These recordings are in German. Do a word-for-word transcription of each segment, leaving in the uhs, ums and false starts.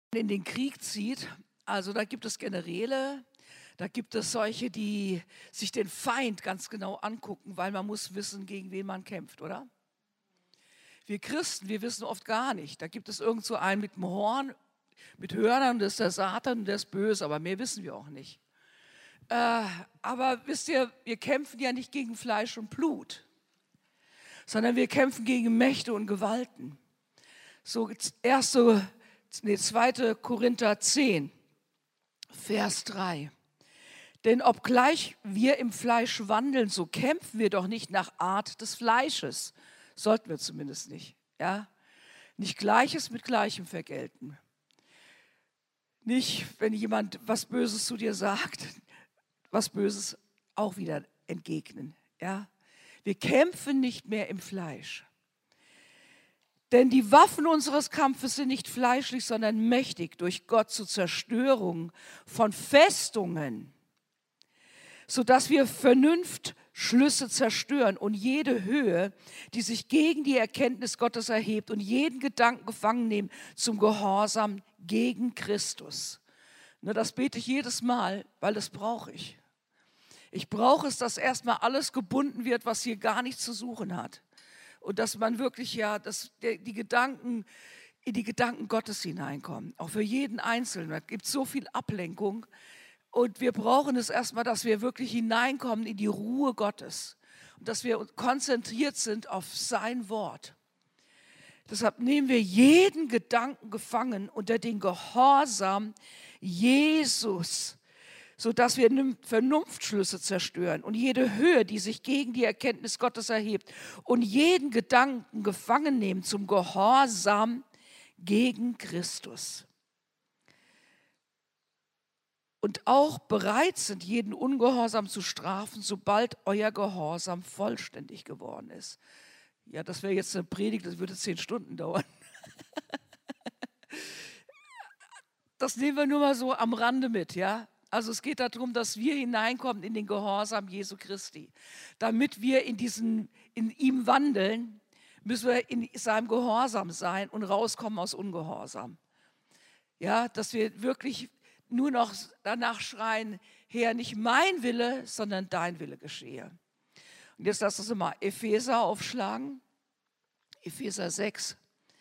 in den Krieg zieht, also da gibt es Generäle, da gibt es solche, die sich den Feind ganz genau angucken, weil man muss wissen, gegen wen man kämpft, oder? Wir Christen, wir wissen oft gar nicht. Da gibt es irgend so einen mit dem Horn, mit Hörnern, das ist der Satan und der ist böse, aber mehr wissen wir auch nicht. Äh, aber wisst ihr, wir kämpfen ja nicht gegen Fleisch und Blut, sondern wir kämpfen gegen Mächte und Gewalten. So erste, nee, zweite Korinther zehn, Vers drei. Denn obgleich wir im Fleisch wandeln, so kämpfen wir doch nicht nach Art des Fleisches. Sollten wir zumindest nicht. Ja? Nicht Gleiches mit Gleichem vergelten. Nicht, wenn jemand was Böses zu dir sagt, was Böses auch wieder entgegnen. Ja? Wir kämpfen nicht mehr im Fleisch. Denn die Waffen unseres Kampfes sind nicht fleischlich, sondern mächtig durch Gott zur Zerstörung von Festungen, sodass wir Vernunftschlüsse zerstören und jede Höhe, die sich gegen die Erkenntnis Gottes erhebt und jeden Gedanken gefangen nehmen zum Gehorsam gegen Christus. Ne, das bete ich jedes Mal, weil das brauche ich. Ich brauche es, dass erstmal alles gebunden wird, was hier gar nichts zu suchen hat. Und dass man wirklich ja, dass die Gedanken in die Gedanken Gottes hineinkommen. Auch für jeden Einzelnen. Es gibt so viel Ablenkung. Und wir brauchen es erstmal, dass wir wirklich hineinkommen in die Ruhe Gottes. Und dass wir konzentriert sind auf sein Wort. Deshalb nehmen wir jeden Gedanken gefangen unter den Gehorsam Jesus, sodass wir Vernunftschlüsse zerstören und jede Höhe, die sich gegen die Erkenntnis Gottes erhebt und jeden Gedanken gefangen nehmen zum Gehorsam gegen Christus. Und auch bereit sind, jeden Ungehorsam zu strafen, sobald euer Gehorsam vollständig geworden ist. Ja, das wäre jetzt eine Predigt, das würde zehn Stunden dauern. Das nehmen wir nur mal so am Rande mit, ja. Also es geht darum, dass wir hineinkommen in den Gehorsam Jesu Christi. Damit wir in, diesen, in ihm wandeln, müssen wir in seinem Gehorsam sein und rauskommen aus Ungehorsam. Ja, dass wir wirklich nur noch danach schreien, Herr, nicht mein Wille, sondern dein Wille geschehe. Und jetzt lass uns mal Epheser aufschlagen. Epheser sechs.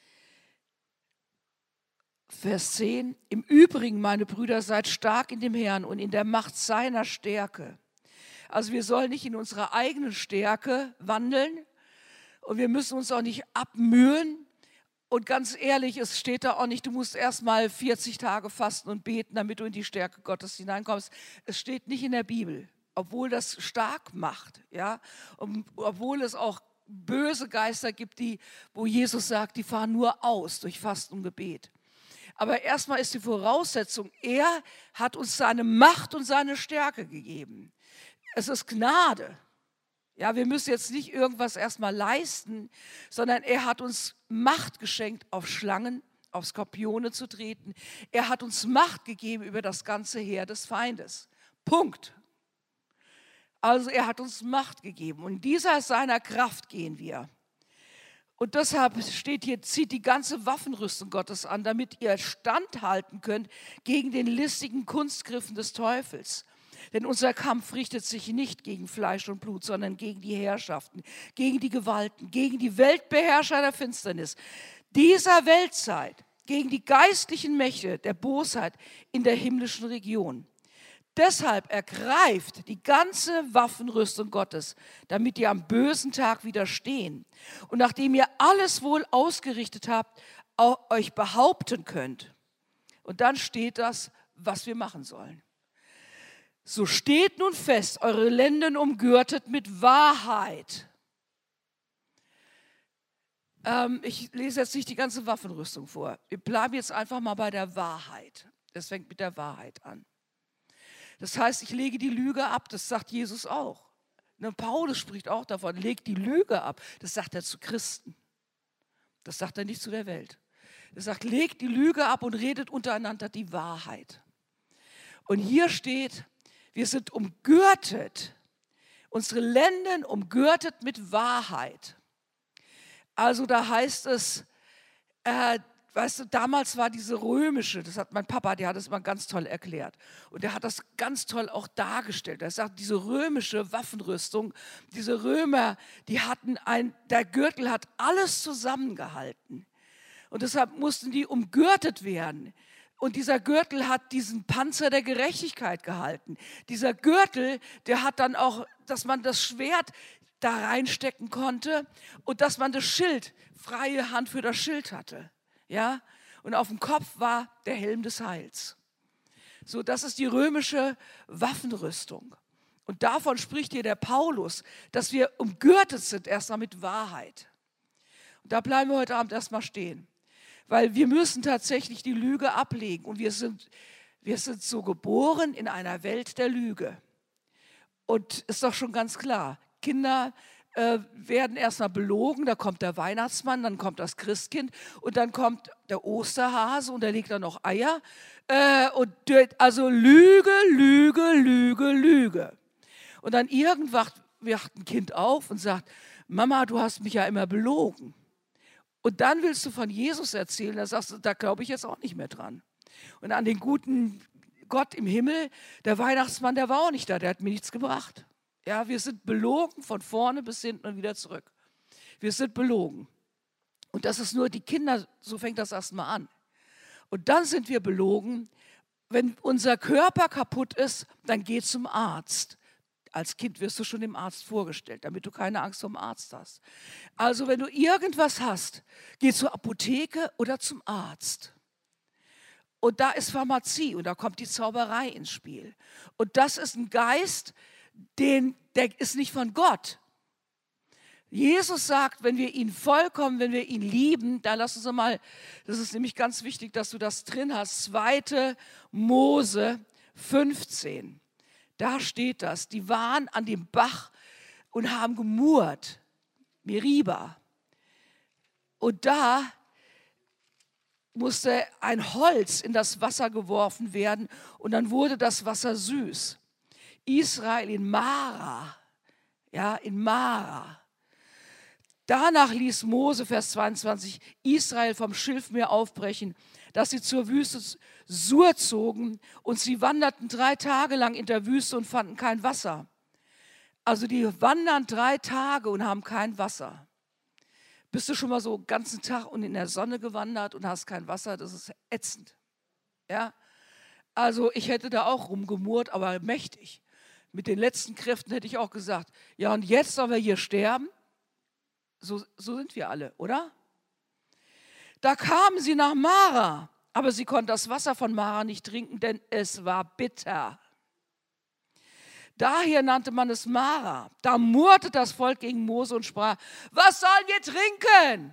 Vers zehn, im Übrigen, meine Brüder, seid stark in dem Herrn und in der Macht seiner Stärke. Also wir sollen nicht in unserer eigenen Stärke wandeln und wir müssen uns auch nicht abmühen. Und ganz ehrlich, es steht da auch nicht, du musst erst mal vierzig Tage fasten und beten, damit du in die Stärke Gottes hineinkommst. Es steht nicht in der Bibel, obwohl das stark macht. Ja? Und obwohl es auch böse Geister gibt, die, wo Jesus sagt, die fahren nur aus durch Fasten und Gebet. Aber erstmal ist die Voraussetzung, er hat uns seine Macht und seine Stärke gegeben. Es ist Gnade. Ja, wir müssen jetzt nicht irgendwas erstmal leisten, sondern er hat uns Macht geschenkt, auf Schlangen, auf Skorpione zu treten. Er hat uns Macht gegeben über das ganze Heer des Feindes. Punkt. Also er hat uns Macht gegeben und in dieser seiner Kraft gehen wir. Und deshalb steht hier, zieht die ganze Waffenrüstung Gottes an, damit ihr standhalten könnt gegen den listigen Kunstgriffen des Teufels. Denn unser Kampf richtet sich nicht gegen Fleisch und Blut, sondern gegen die Herrschaften, gegen die Gewalten, gegen die Weltbeherrscher der Finsternis dieser Weltzeit, gegen die geistlichen Mächte der Bosheit in der himmlischen Region. Deshalb ergreift die ganze Waffenrüstung Gottes, damit ihr am bösen Tag widerstehen und nachdem ihr alles wohl ausgerichtet habt, auch euch behaupten könnt. Und dann steht das, was wir machen sollen. So steht nun fest, eure Lenden umgürtet mit Wahrheit. Ähm, ich lese jetzt nicht die ganze Waffenrüstung vor. Wir bleiben jetzt einfach mal bei der Wahrheit. Das fängt mit der Wahrheit an. Das heißt, ich lege die Lüge ab, das sagt Jesus auch. Ne, Paulus spricht auch davon, legt die Lüge ab. Das sagt er zu Christen. Das sagt er nicht zu der Welt. Er sagt, legt die Lüge ab und redet untereinander die Wahrheit. Und hier steht, wir sind umgürtet, unsere Lenden umgürtet mit Wahrheit. Also da heißt es, äh, weißt du, damals war diese römische, das hat mein Papa, der hat das immer ganz toll erklärt. Und der hat das ganz toll auch dargestellt. Er sagt, diese römische Waffenrüstung, diese Römer, die hatten ein, der Gürtel hat alles zusammengehalten. Und deshalb mussten die umgürtet werden. Und dieser Gürtel hat diesen Panzer der Gerechtigkeit gehalten. Dieser Gürtel, der hat dann auch, dass man das Schwert da reinstecken konnte und dass man das Schild, freie Hand für das Schild hatte. Ja? Und auf dem Kopf war der Helm des Heils. So, das ist die römische Waffenrüstung. Und davon spricht hier der Paulus, dass wir umgürtet sind erstmal mit Wahrheit. Und da bleiben wir heute Abend erstmal stehen. Weil wir müssen tatsächlich die Lüge ablegen. Und wir sind, wir sind so geboren in einer Welt der Lüge. Und ist doch schon ganz klar, Kinder äh, werden erstmal belogen, da kommt der Weihnachtsmann, dann kommt das Christkind und dann kommt der Osterhase und der legt dann noch Eier. Äh, und also Lüge, Lüge, Lüge, Lüge. Und dann irgendwann wacht ein Kind auf und sagt, Mama, du hast mich ja immer belogen. Und dann willst du von Jesus erzählen, da sagst du, da glaube ich jetzt auch nicht mehr dran. Und an den guten Gott im Himmel, der Weihnachtsmann, der war auch nicht da, der hat mir nichts gebracht. Ja, wir sind belogen von vorne bis hinten und wieder zurück. Wir sind belogen. Und das ist nur die Kinder, so fängt das erstmal an. Und dann sind wir belogen, wenn unser Körper kaputt ist, dann geh zum Arzt. Als Kind wirst du schon dem Arzt vorgestellt, damit du keine Angst vor dem Arzt hast. Also wenn du irgendwas hast, geh zur Apotheke oder zum Arzt. Und da ist Pharmazie und da kommt die Zauberei ins Spiel. Und das ist ein Geist, den, der ist nicht von Gott. Jesus sagt, wenn wir ihn vollkommen, wenn wir ihn lieben, da lass uns mal, das ist nämlich ganz wichtig, dass du das drin hast, zweite Mose fünfzehn. Da steht das, die waren an dem Bach und haben gemurrt, Meriba. Und da musste ein Holz in das Wasser geworfen werden und dann wurde das Wasser süß. Israel in Mara, ja, in Mara. Danach ließ Mose, Vers zweiundzwanzig, Israel vom Schilfmeer aufbrechen, dass sie zur Wüste Sur zogen und sie wanderten drei Tage lang in der Wüste und fanden kein Wasser. Also die wandern drei Tage und haben kein Wasser. Bist du schon mal so den ganzen Tag und in der Sonne gewandert und hast kein Wasser? Das ist ätzend. Ja? Also ich hätte da auch rumgemurrt, aber mächtig. Mit den letzten Kräften hätte ich auch gesagt, ja und jetzt sollen wir hier sterben? So, so sind wir alle, oder? Da kamen sie nach Mara, aber sie konnten das Wasser von Mara nicht trinken, denn es war bitter. Daher nannte man es Mara. Da murrte das Volk gegen Mose und sprach, was sollen wir trinken?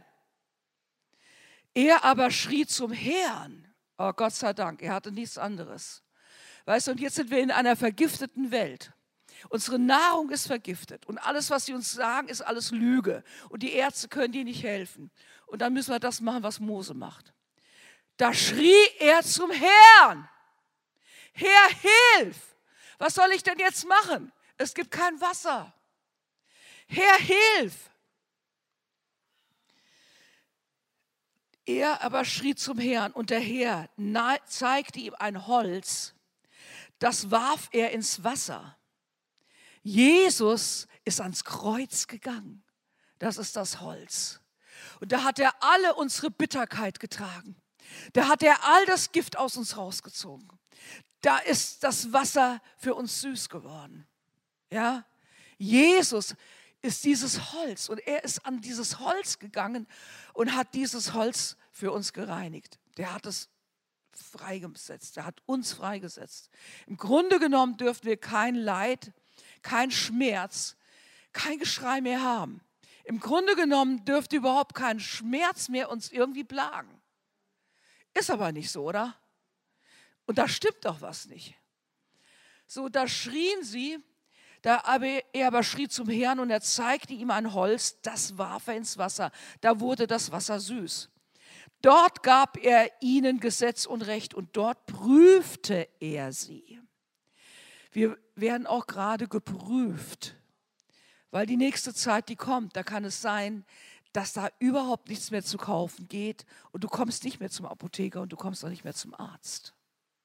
Er aber schrie zum Herrn. Oh Gott sei Dank, er hatte nichts anderes. Weißt du, und jetzt sind wir in einer vergifteten Welt. Unsere Nahrung ist vergiftet und alles, was sie uns sagen, ist alles Lüge. Und die Ärzte können dir nicht helfen. Und dann müssen wir das machen, was Mose macht. Da schrie er zum Herrn. Herr, hilf! Was soll ich denn jetzt machen? Es gibt kein Wasser. Herr, hilf! Er aber schrie zum Herrn und der Herr zeigte ihm ein Holz, das warf er ins Wasser. Jesus ist ans Kreuz gegangen. Das ist das Holz. Und da hat er alle unsere Bitterkeit getragen. Da hat er all das Gift aus uns rausgezogen. Da ist das Wasser für uns süß geworden. Ja? Jesus ist dieses Holz und er ist an dieses Holz gegangen und hat dieses Holz für uns gereinigt. Der hat es freigesetzt, der hat uns freigesetzt. Im Grunde genommen dürfen wir kein Leid, kein Schmerz, kein Geschrei mehr haben. Im Grunde genommen dürfte überhaupt kein Schmerz mehr uns irgendwie plagen. Ist aber nicht so, oder? Und da stimmt doch was nicht. So, da schrien sie, da aber, er aber schrie zum Herrn und er zeigte ihm ein Holz, das warf er ins Wasser. Da wurde das Wasser süß. Dort gab er ihnen Gesetz und Recht und dort prüfte er sie. Wir werden auch gerade geprüft, weil die nächste Zeit, die kommt, da kann es sein, dass da überhaupt nichts mehr zu kaufen geht und du kommst nicht mehr zum Apotheker und du kommst auch nicht mehr zum Arzt.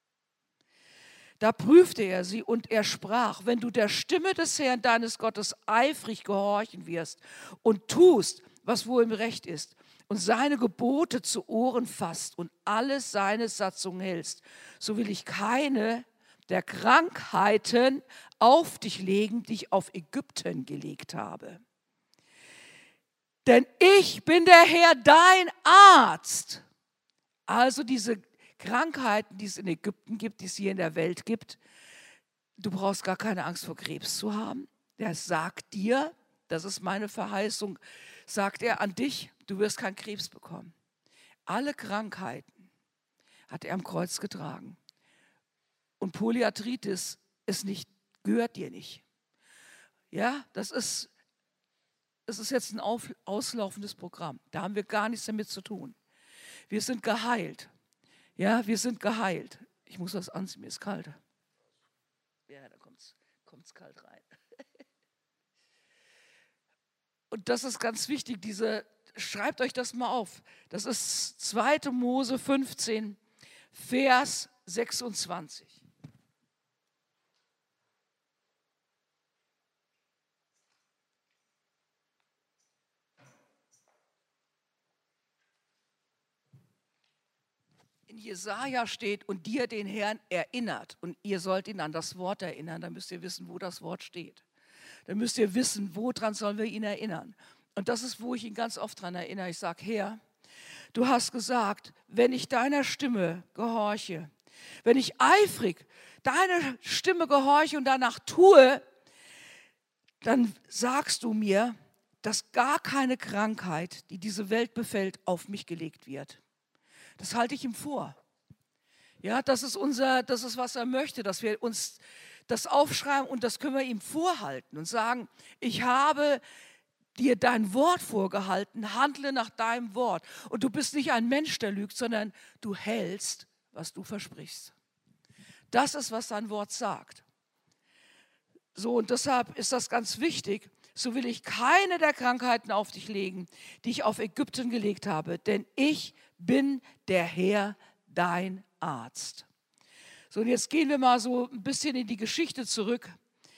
Da prüfte er sie und er sprach, wenn du der Stimme des Herrn deines Gottes eifrig gehorchen wirst und tust, was wohl im Recht ist und seine Gebote zu Ohren fasst und alles seine Satzungen hältst, so will ich keine der Krankheiten auf dich legen, die ich auf Ägypten gelegt habe. Denn ich bin der Herr, dein Arzt. Also diese Krankheiten, die es in Ägypten gibt, die es hier in der Welt gibt, du brauchst gar keine Angst vor Krebs zu haben. Der sagt dir, das ist meine Verheißung, sagt er an dich, du wirst keinen Krebs bekommen. Alle Krankheiten hat er am Kreuz getragen. Und Polyarthritis ist nicht, gehört dir nicht. Ja, das ist, das ist jetzt ein auf, auslaufendes Programm. Da haben wir gar nichts damit zu tun. Wir sind geheilt. Ja, wir sind geheilt. Ich muss was anziehen, mir ist kalt. Ja, da kommt es kalt rein. Und das ist ganz wichtig, diese, schreibt euch das mal auf. Das ist zweite Mose fünfzehn, Vers sechsundzwanzig. In Jesaja steht, und dir den Herrn erinnert. Und ihr sollt ihn an das Wort erinnern. Dann müsst ihr wissen, wo das Wort steht. Dann müsst ihr wissen, woran sollen wir ihn erinnern. Und das ist, wo ich ihn ganz oft daran erinnere. Ich sage, Herr, du hast gesagt, wenn ich deiner Stimme gehorche, wenn ich eifrig deiner Stimme gehorche und danach tue, dann sagst du mir, dass gar keine Krankheit, die diese Welt befällt, auf mich gelegt wird. Das halte ich ihm vor. Ja, das ist unser, das ist, was er möchte, dass wir uns das aufschreiben und das können wir ihm vorhalten und sagen, ich habe dir dein Wort vorgehalten, handle nach deinem Wort. Und du bist nicht ein Mensch, der lügt, sondern du hältst, was du versprichst. Das ist, was dein Wort sagt. So, und deshalb ist das ganz wichtig. So will ich keine der Krankheiten auf dich legen, die ich auf Ägypten gelegt habe, denn ich bin der Herr, dein Arzt. So, und jetzt gehen wir mal so ein bisschen in die Geschichte zurück.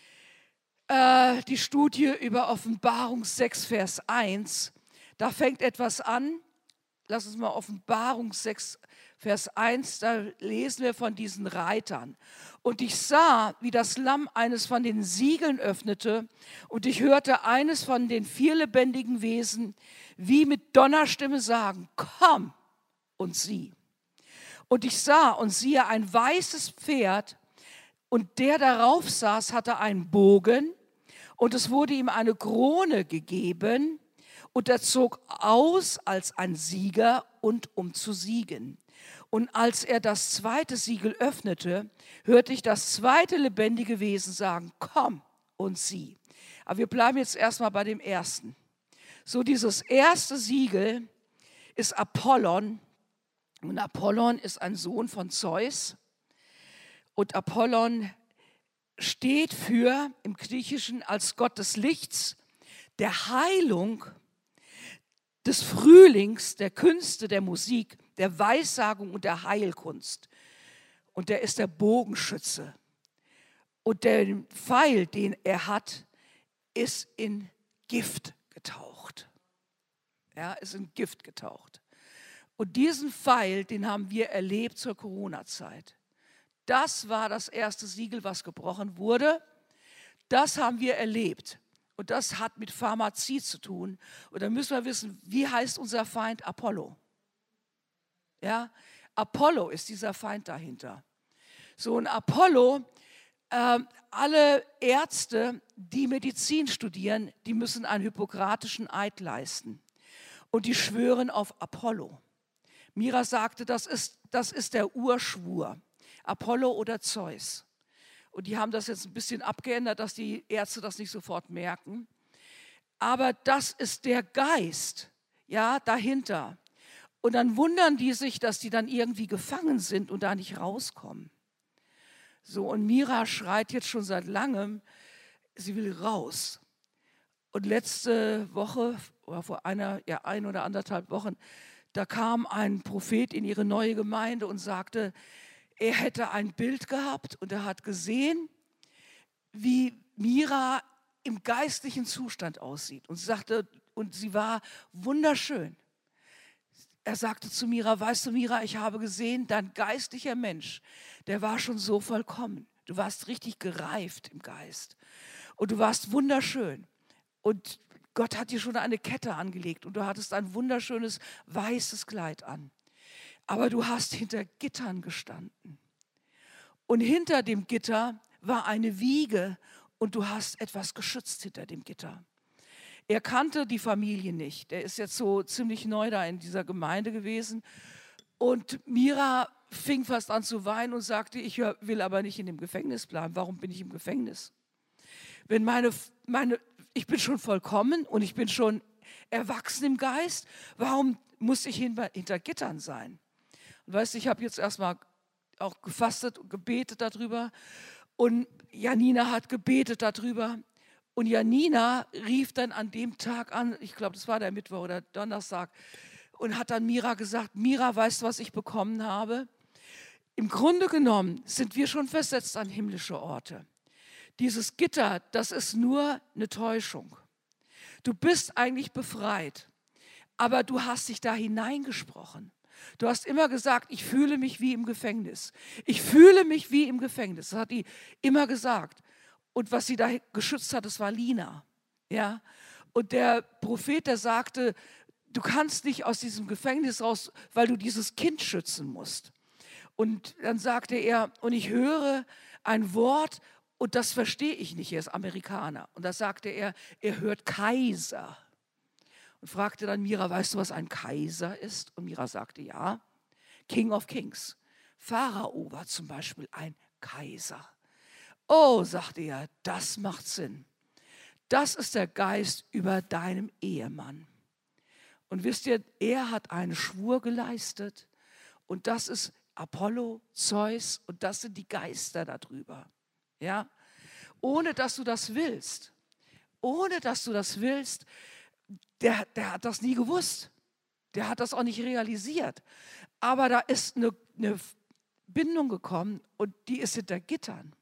Äh, die Studie über Offenbarung sechs, Vers eins. Da fängt etwas an. Lass uns mal Offenbarung sechs, Vers eins, da lesen wir von diesen Reitern. Und ich sah, wie das Lamm eines von den Siegeln öffnete, und ich hörte eines von den vier lebendigen Wesen, wie mit Donnerstimme sagen, komm und sieh. Und ich sah und siehe ein weißes Pferd, und der darauf saß, hatte einen Bogen, und es wurde ihm eine Krone gegeben, und er zog aus als ein Sieger und um zu siegen. Und als er das zweite Siegel öffnete, hörte ich das zweite lebendige Wesen sagen, komm und sieh. Aber wir bleiben jetzt erstmal bei dem ersten. So, dieses erste Siegel ist Apollon. Und Apollon ist ein Sohn von Zeus. Und Apollon steht für, im Griechischen, als Gott des Lichts, der Heilung, des Frühlings, der Künste, der Musik, der Weissagung und der Heilkunst. Und der ist der Bogenschütze. Und der Pfeil, den er hat, ist in Gift getaucht. Ja, ist in Gift getaucht. Und diesen Pfeil, den haben wir erlebt zur Corona-Zeit. Das war das erste Siegel, was gebrochen wurde. Das haben wir erlebt. Und das hat mit Pharmazie zu tun. Und da müssen wir wissen, wie heißt unser Feind? Apollo. Ja, Apollo ist dieser Feind dahinter. So, ein Apollo, äh, alle Ärzte, die Medizin studieren, die müssen einen hippokratischen Eid leisten. Und die schwören auf Apollo. Mira sagte, das ist, das ist der Urschwur. Apollo oder Zeus. Und die haben das jetzt ein bisschen abgeändert, dass die Ärzte das nicht sofort merken. Aber das ist der Geist, ja, dahinter. Und dann wundern die sich, dass die dann irgendwie gefangen sind und da nicht rauskommen. So, und Mira schreit jetzt schon seit langem, sie will raus. Und letzte Woche oder vor einer, ja, ein oder anderthalb Wochen, da kam ein Prophet in ihre neue Gemeinde und sagte, er hätte ein Bild gehabt und er hat gesehen, wie Mira im geistlichen Zustand aussieht. Und sie sagte, und sie war wunderschön. Er sagte zu Mira, weißt du Mira, ich habe gesehen, dein geistlicher Mensch, der war schon so vollkommen. Du warst richtig gereift im Geist. Und du warst wunderschön. Und Gott hat dir schon eine Kette angelegt und du hattest ein wunderschönes weißes Kleid an. Aber du hast hinter Gittern gestanden. Und hinter dem Gitter war eine Wiege und du hast etwas geschützt hinter dem Gitter. Er kannte die Familie nicht. Er ist jetzt so ziemlich neu da in dieser Gemeinde gewesen. Und Mira fing fast an zu weinen und sagte, ich will aber nicht in dem Gefängnis bleiben. Warum bin ich im Gefängnis? Wenn meine, meine, ich bin schon vollkommen und ich bin schon erwachsen im Geist, warum muss ich hinter, hinter Gittern sein? Und weißt du, ich habe jetzt erstmal auch gefastet und gebetet darüber. Und Janina hat gebetet darüber. Und Janina rief dann an dem Tag an, ich glaube, das war der Mittwoch oder Donnerstag, und hat dann Mira gesagt, Mira, weißt du, was ich bekommen habe? Im Grunde genommen sind wir schon versetzt an himmlische Orte. Dieses Gitter, das ist nur eine Täuschung. Du bist eigentlich befreit, aber du hast dich da hineingesprochen. Du hast immer gesagt, ich fühle mich wie im Gefängnis. Ich fühle mich wie im Gefängnis. Das hat die immer gesagt. Und was sie da geschützt hat, das war Lina. Ja? Und der Prophet, der sagte, du kannst nicht aus diesem Gefängnis raus, weil du dieses Kind schützen musst. Und dann sagte er, und ich höre ein Wort, und das verstehe ich nicht, er ist Amerikaner. Und da sagte er, er hört Kaiser. Und fragte dann Mira, weißt du, was ein Kaiser ist? Und Mira sagte, ja, King of Kings. Pharao war zum Beispiel ein Kaiser. Oh, sagte er, das macht Sinn. Das ist der Geist über deinem Ehemann. Und wisst ihr, er hat einen Schwur geleistet. Und das ist Apollo, Zeus und das sind die Geister darüber. Ja? Ohne dass du das willst. Ohne dass du das willst, der, der hat das nie gewusst. Der hat das auch nicht realisiert. Aber da ist eine, eine Bindung gekommen und die ist hinter Gittern.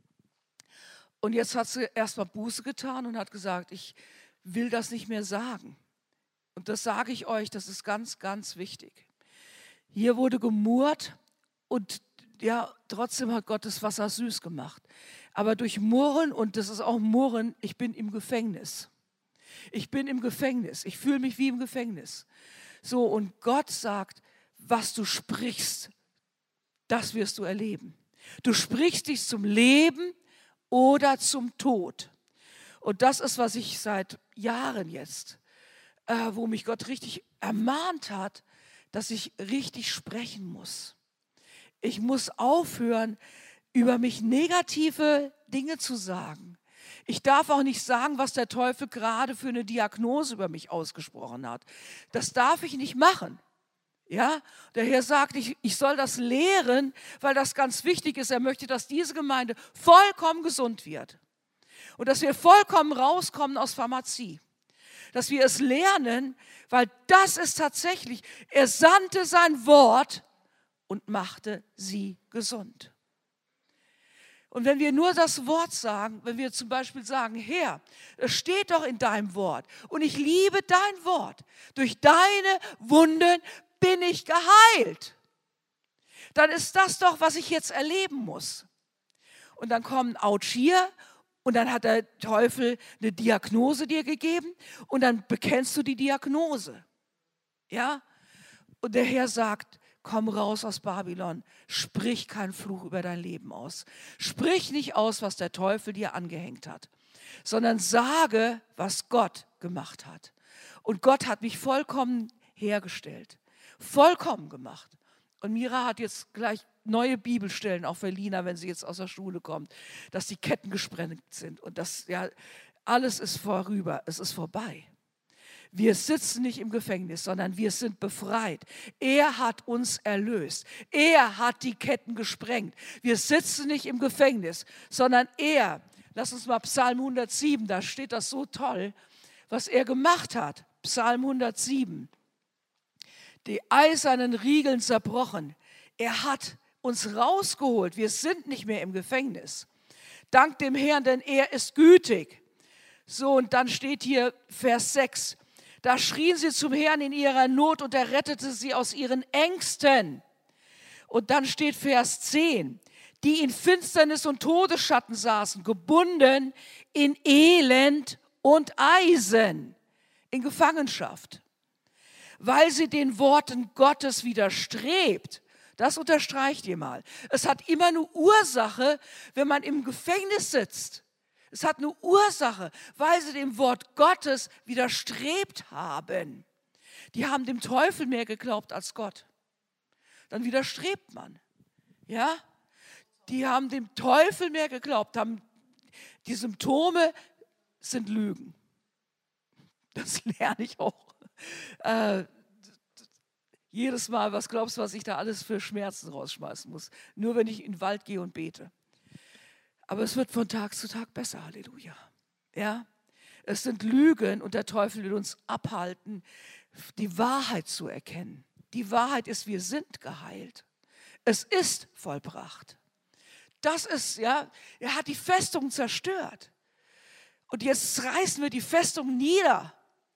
Und jetzt hat sie erstmal Buße getan und hat gesagt, ich will das nicht mehr sagen. Und das sage ich euch, das ist ganz, ganz wichtig. Hier wurde gemurrt und ja, trotzdem hat Gott das Wasser süß gemacht. Aber durch Murren, und das ist auch Murren, ich bin im Gefängnis. Ich bin im Gefängnis. Ich fühle mich wie im Gefängnis. So, und Gott sagt, was du sprichst, das wirst du erleben. Du sprichst dich zum Leben oder zum Tod. Und das ist, was ich seit Jahren jetzt, äh, wo mich Gott richtig ermahnt hat, dass ich richtig sprechen muss. Ich muss aufhören, über mich negative Dinge zu sagen. Ich darf auch nicht sagen, was der Teufel gerade für eine Diagnose über mich ausgesprochen hat. Das darf ich nicht machen. Ja? Der Herr sagt, ich, ich soll das lehren, weil das ganz wichtig ist. Er möchte, dass diese Gemeinde vollkommen gesund wird. Und dass wir vollkommen rauskommen aus Pharmazie. Dass wir es lernen, weil das ist tatsächlich, er sandte sein Wort und machte sie gesund. Und wenn wir nur das Wort sagen, wenn wir zum Beispiel sagen, Herr, es steht doch in deinem Wort und ich liebe dein Wort, durch deine Wunden bin ich geheilt, dann ist das doch, was ich jetzt erleben muss. Und dann kommen Autsch hier und dann hat der Teufel eine Diagnose dir gegeben und dann bekennst du die Diagnose. Ja? Und der Herr sagt, komm raus aus Babylon, sprich keinen Fluch über dein Leben aus. Sprich nicht aus, was der Teufel dir angehängt hat, sondern sage, was Gott gemacht hat. Und Gott hat mich vollkommen hergestellt, vollkommen gemacht. Und Mira hat jetzt gleich neue Bibelstellen, auch für Lina, wenn sie jetzt aus der Schule kommt, dass die Ketten gesprengt sind und das, ja, alles ist vorüber, es ist vorbei. Wir sitzen nicht im Gefängnis, sondern wir sind befreit. Er hat uns erlöst. Er hat die Ketten gesprengt. Wir sitzen nicht im Gefängnis, sondern er, lass uns mal Psalm hundertsieben, da steht das so toll, was er gemacht hat. Psalm hundertsieben. Die eisernen Riegeln zerbrochen. Er hat uns rausgeholt. Wir sind nicht mehr im Gefängnis. Dank dem Herrn, denn er ist gütig. So, und dann steht hier Vers sechs. Da schrien sie zum Herrn in ihrer Not und er rettete sie aus ihren Ängsten. Und dann steht Vers zehn. Die in Finsternis und Todesschatten saßen, gebunden in Elend und Eisen, in Gefangenschaft, weil sie den Worten Gottes widerstrebt. Das unterstreicht ihr mal. Es hat immer eine Ursache, wenn man im Gefängnis sitzt. Es hat eine Ursache, weil sie dem Wort Gottes widerstrebt haben. Die haben dem Teufel mehr geglaubt als Gott. Dann widerstrebt man. Ja? Die haben dem Teufel mehr geglaubt, haben die Symptome sind Lügen. Das lerne ich auch. Äh, jedes Mal, was glaubst du, was ich da alles für Schmerzen rausschmeißen muss? Nur wenn ich in den Wald gehe und bete. Aber es wird von Tag zu Tag besser, Halleluja. Ja? Es sind Lügen und der Teufel will uns abhalten, die Wahrheit zu erkennen. Die Wahrheit ist, wir sind geheilt. Es ist vollbracht. Das ist, ja, er hat die Festung zerstört. Und jetzt reißen wir die Festung nieder.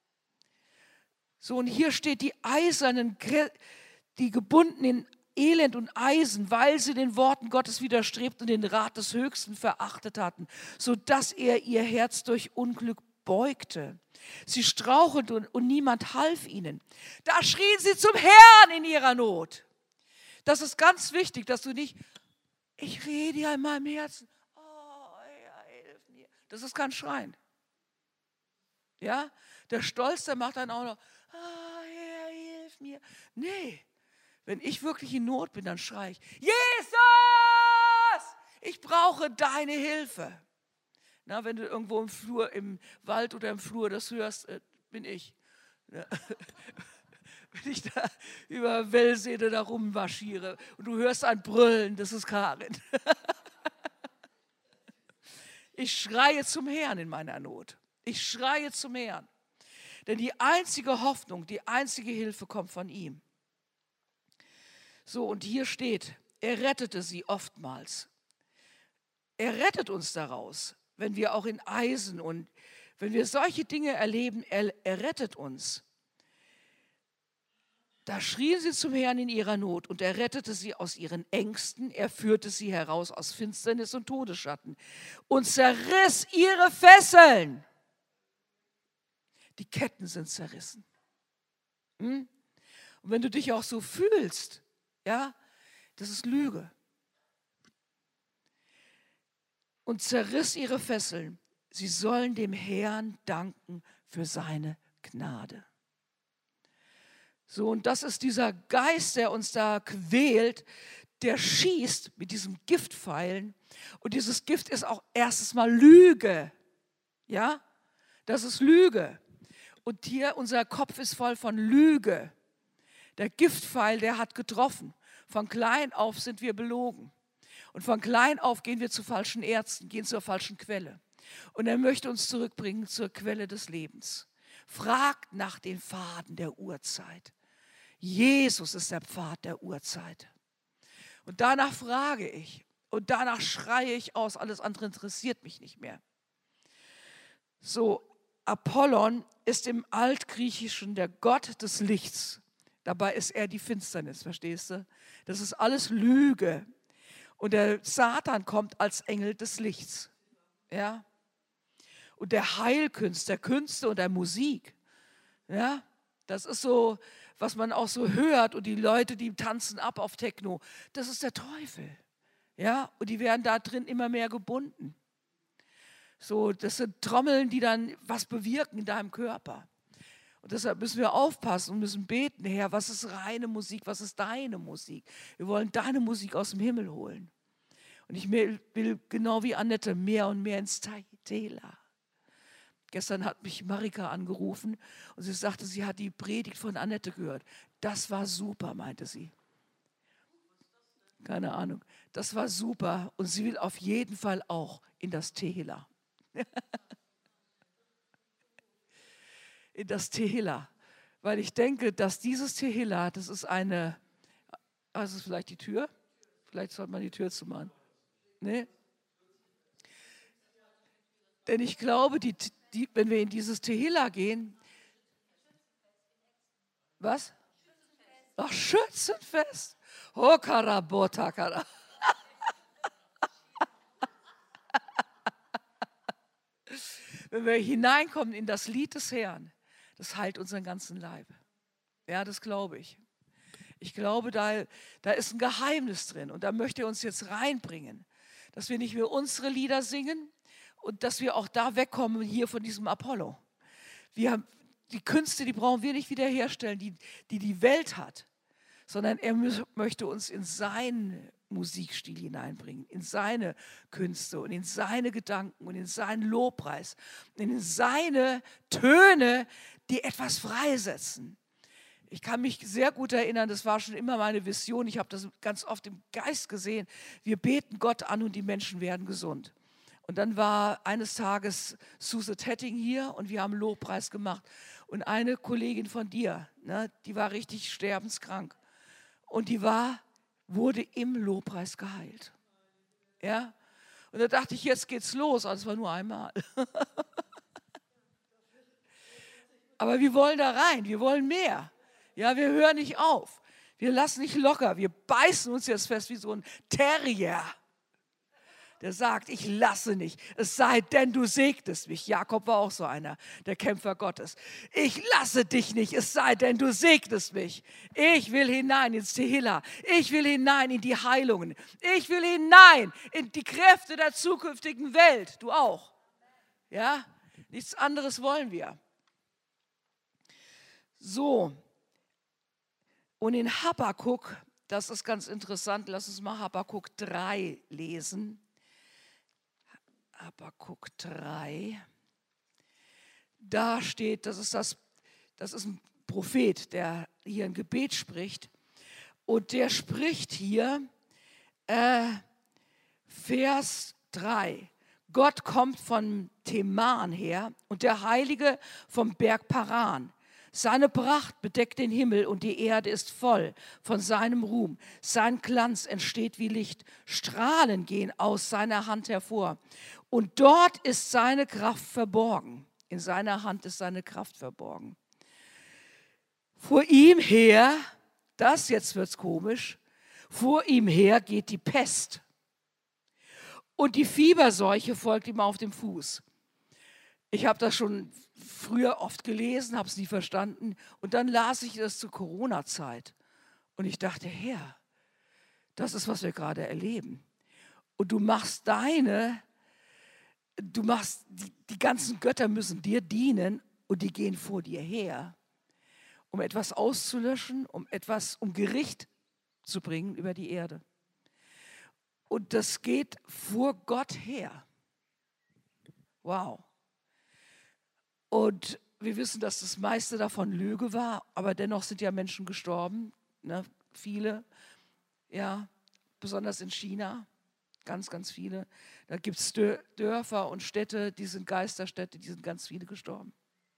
So, und hier steht die Eisernen, die gebunden in Elend und Eisen, weil sie den Worten Gottes widerstrebt und den Rat des Höchsten verachtet hatten, sodass er ihr Herz durch Unglück beugte. Sie strauchelten und, und niemand half ihnen. Da schrien sie zum Herrn in ihrer Not. Das ist ganz wichtig, dass du nicht, ich rede ja in meinem Herzen, oh, Herr, hilf mir. Das ist kein Schreien. Ja, der Stolz, der macht dann auch noch, oh, Herr, hilf mir. Nee, wenn ich wirklich in Not bin, dann schreie ich, Jesus, ich brauche deine Hilfe. Na, wenn du irgendwo im Flur, im Wald oder im Flur das hörst, äh, bin ich. Ja. Wenn ich da über Wellsehne da rummarschiere und du hörst ein Brüllen, das ist Karin. Ich schreie zum Herrn in meiner Not. Ich schreie zum Herrn. Denn die einzige Hoffnung, die einzige Hilfe kommt von ihm. So, und hier steht, er rettete sie oftmals. Er rettet uns daraus, wenn wir auch in Eisen und wenn wir solche Dinge erleben, er, er rettet uns. Da schrien sie zum Herrn in ihrer Not und er rettete sie aus ihren Ängsten, er führte sie heraus aus Finsternis und Todesschatten und zerriss ihre Fesseln. Die Ketten sind zerrissen. Hm? Und wenn du dich auch so fühlst, ja, das ist Lüge. Und zerriss ihre Fesseln. Sie sollen dem Herrn danken für seine Gnade. So, und das ist dieser Geist, der uns da quält, der schießt mit diesem Giftpfeilen. Und dieses Gift ist auch erstes Mal Lüge. Ja, das ist Lüge. Und hier, unser Kopf ist voll von Lüge. Der Giftpfeil, der hat getroffen. Von klein auf sind wir belogen. Und von klein auf gehen wir zu falschen Ärzten, gehen zur falschen Quelle. Und er möchte uns zurückbringen zur Quelle des Lebens. Fragt nach den Pfaden der Urzeit. Jesus ist der Pfad der Urzeit. Und danach frage ich und danach schreie ich aus, alles andere interessiert mich nicht mehr. So, Apollon ist im Altgriechischen der Gott des Lichts. Dabei ist er die Finsternis, verstehst du? Das ist alles Lüge. Und der Satan kommt als Engel des Lichts. Ja? Und der Heilkünste, der Künste und der Musik, ja, das ist so, was man auch so hört und die Leute, die tanzen ab auf Techno, das ist der Teufel. Ja, und die werden da drin immer mehr gebunden. So, das sind Trommeln, die dann was bewirken in deinem Körper. Und deshalb müssen wir aufpassen und müssen beten, Herr, was ist reine Musik, was ist deine Musik? Wir wollen deine Musik aus dem Himmel holen. Und ich will, genau wie Annette, mehr und mehr ins Täler. Gestern hat mich Marika angerufen und sie sagte, sie hat die Predigt von Annette gehört. Das war super, meinte sie. Keine Ahnung. Das war super und sie will auf jeden Fall auch in das Täler. in das Tehillah, weil ich denke, dass dieses Tehillah, das ist eine, also ist vielleicht die Tür, vielleicht sollte man die Tür zumachen. Nee? Denn ich glaube, die, die, wenn wir in dieses Tehillah gehen, was? Ach, Schützenfest. Oh, Karabotakara. Wenn wir hineinkommen in das Lied des Herrn, das heilt unseren ganzen Leib. Ja, das glaube ich. Ich glaube, da, da ist ein Geheimnis drin und da möchte er uns jetzt reinbringen, dass wir nicht mehr unsere Lieder singen und dass wir auch da wegkommen hier von diesem Apollo. Wir haben die Künste, die brauchen wir nicht wiederherstellen, die die, die Welt hat, sondern er möchte uns in seinen Musikstil hineinbringen, in seine Künste und in seine Gedanken und in seinen Lobpreis, in seine Töne, die etwas freisetzen. Ich kann mich sehr gut erinnern, das war schon immer meine Vision, ich habe das ganz oft im Geist gesehen, wir beten Gott an und die Menschen werden gesund. Und dann war eines Tages Suzette Hetting hier und wir haben Lobpreis gemacht. Und eine Kollegin von dir, ne, die war richtig sterbenskrank. Und die war, wurde im Lobpreis geheilt. Ja? Und da dachte ich, jetzt geht's los. Also es war nur einmal. Aber wir wollen da rein, wir wollen mehr. Ja, wir hören nicht auf. Wir lassen nicht locker. Wir beißen uns jetzt fest wie so ein Terrier, der sagt, ich lasse nicht, es sei denn, du segnest mich. Jakob war auch so einer, der Kämpfer Gottes. Ich lasse dich nicht, es sei denn, du segnest mich. Ich will hinein ins Tehillah. Ich will hinein in die Heilungen. Ich will hinein in die Kräfte der zukünftigen Welt. Du auch. Ja, nichts anderes wollen wir. So, und in Habakkuk, das ist ganz interessant, lass uns mal Habakkuk drei lesen. Habakkuk drei, da steht, das ist, das, das ist ein Prophet, der hier ein Gebet spricht. Und der spricht hier, äh, Vers drei, Gott kommt von Teman her und der Heilige vom Berg Paran. Seine Pracht bedeckt den Himmel und die Erde ist voll von seinem Ruhm. Sein Glanz entsteht wie Licht. Strahlen gehen aus seiner Hand hervor. Und dort ist seine Kraft verborgen. In seiner Hand ist seine Kraft verborgen. Vor ihm her, das jetzt wird's komisch, vor ihm her geht die Pest. Und die Fieberseuche folgt ihm auf dem Fuß. Ich habe das schon früher oft gelesen, habe es nie verstanden. Und dann las ich das zur Corona-Zeit. Und ich dachte, Herr, das ist, was wir gerade erleben. Und du machst deine, du machst, die, die ganzen Götter müssen dir dienen und die gehen vor dir her, um etwas auszulöschen, um etwas, um Gericht zu bringen über die Erde. Und das geht vor Gott her. Wow. Und wir wissen, dass das meiste davon Lüge war, aber dennoch sind ja Menschen gestorben, ne? Viele, ja, besonders in China, ganz, ganz viele. Da gibt es Dörfer und Städte, die sind Geisterstädte, die sind ganz viele gestorben.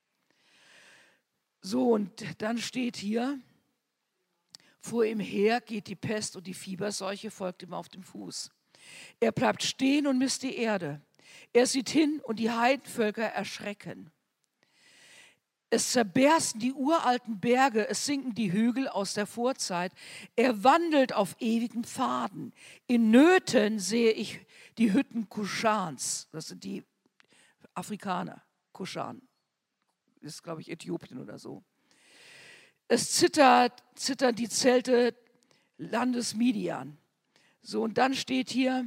So, und dann steht hier, vor ihm her geht die Pest und die Fieberseuche folgt ihm auf dem Fuß. Er bleibt stehen und misst die Erde. Er sieht hin und die Heidenvölker erschrecken. Es zerbersten die uralten Berge, es sinken die Hügel aus der Vorzeit. Er wandelt auf ewigen Pfaden. In Nöten sehe ich die Hütten Kuschans. Das sind die Afrikaner, Kuschan. Das ist, glaube ich, Äthiopien oder so. Es zittert, zittern die Zelte Landes Midian. So, und dann steht hier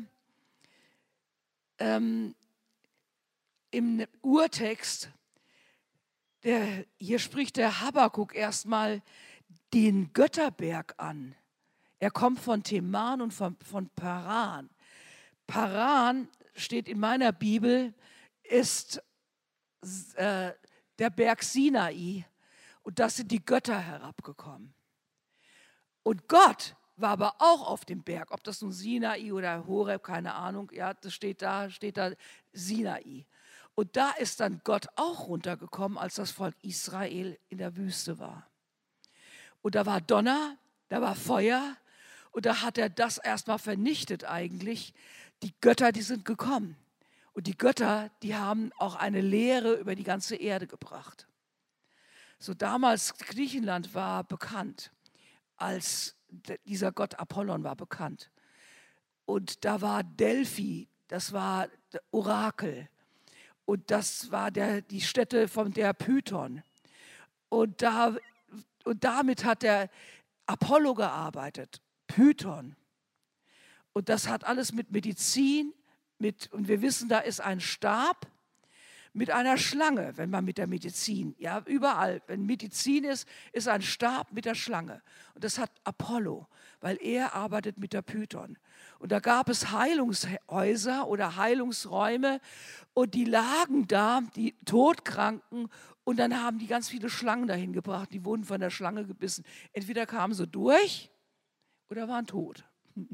ähm, im Urtext, Der, hier spricht der Habakkuk erstmal den Götterberg an. Er kommt von Teman und von, von Paran. Paran steht in meiner Bibel, ist äh, der Berg Sinai und da sind die Götter herabgekommen. Und Gott war aber auch auf dem Berg, ob das nun Sinai oder Horeb, keine Ahnung, ja, das steht da, steht da Sinai. Und da ist dann Gott auch runtergekommen, als das Volk Israel in der Wüste war. Und da war Donner, da war Feuer und da hat er das erstmal vernichtet eigentlich. Die Götter, die sind gekommen. Und die Götter, die haben auch eine Lehre über die ganze Erde gebracht. So damals Griechenland war bekannt, als dieser Gott Apollon war bekannt. Und da war Delphi, das war Orakel. Und das war der, die Stätte von der Python. Und, da, und damit hat der Apollo gearbeitet, Python. Und das hat alles mit Medizin, mit, und wir wissen, da ist ein Stab mit einer Schlange, wenn man mit der Medizin, ja, überall, wenn Medizin ist, ist ein Stab mit der Schlange. Und das hat Apollo, weil er arbeitet mit der Python. Und da gab es Heilungshäuser oder Heilungsräume und die lagen da, die Todkranken, und dann haben die ganz viele Schlangen dahin gebracht, die wurden von der Schlange gebissen. Entweder kamen sie durch oder waren tot.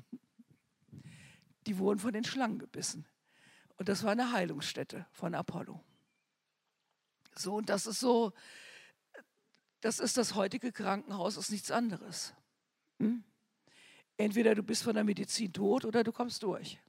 Die wurden von den Schlangen gebissen. Und das war eine Heilungsstätte von Apollo. So, und das ist so, das ist das heutige Krankenhaus, ist nichts anderes. Hm? Entweder du bist von der Medizin tot oder du kommst durch.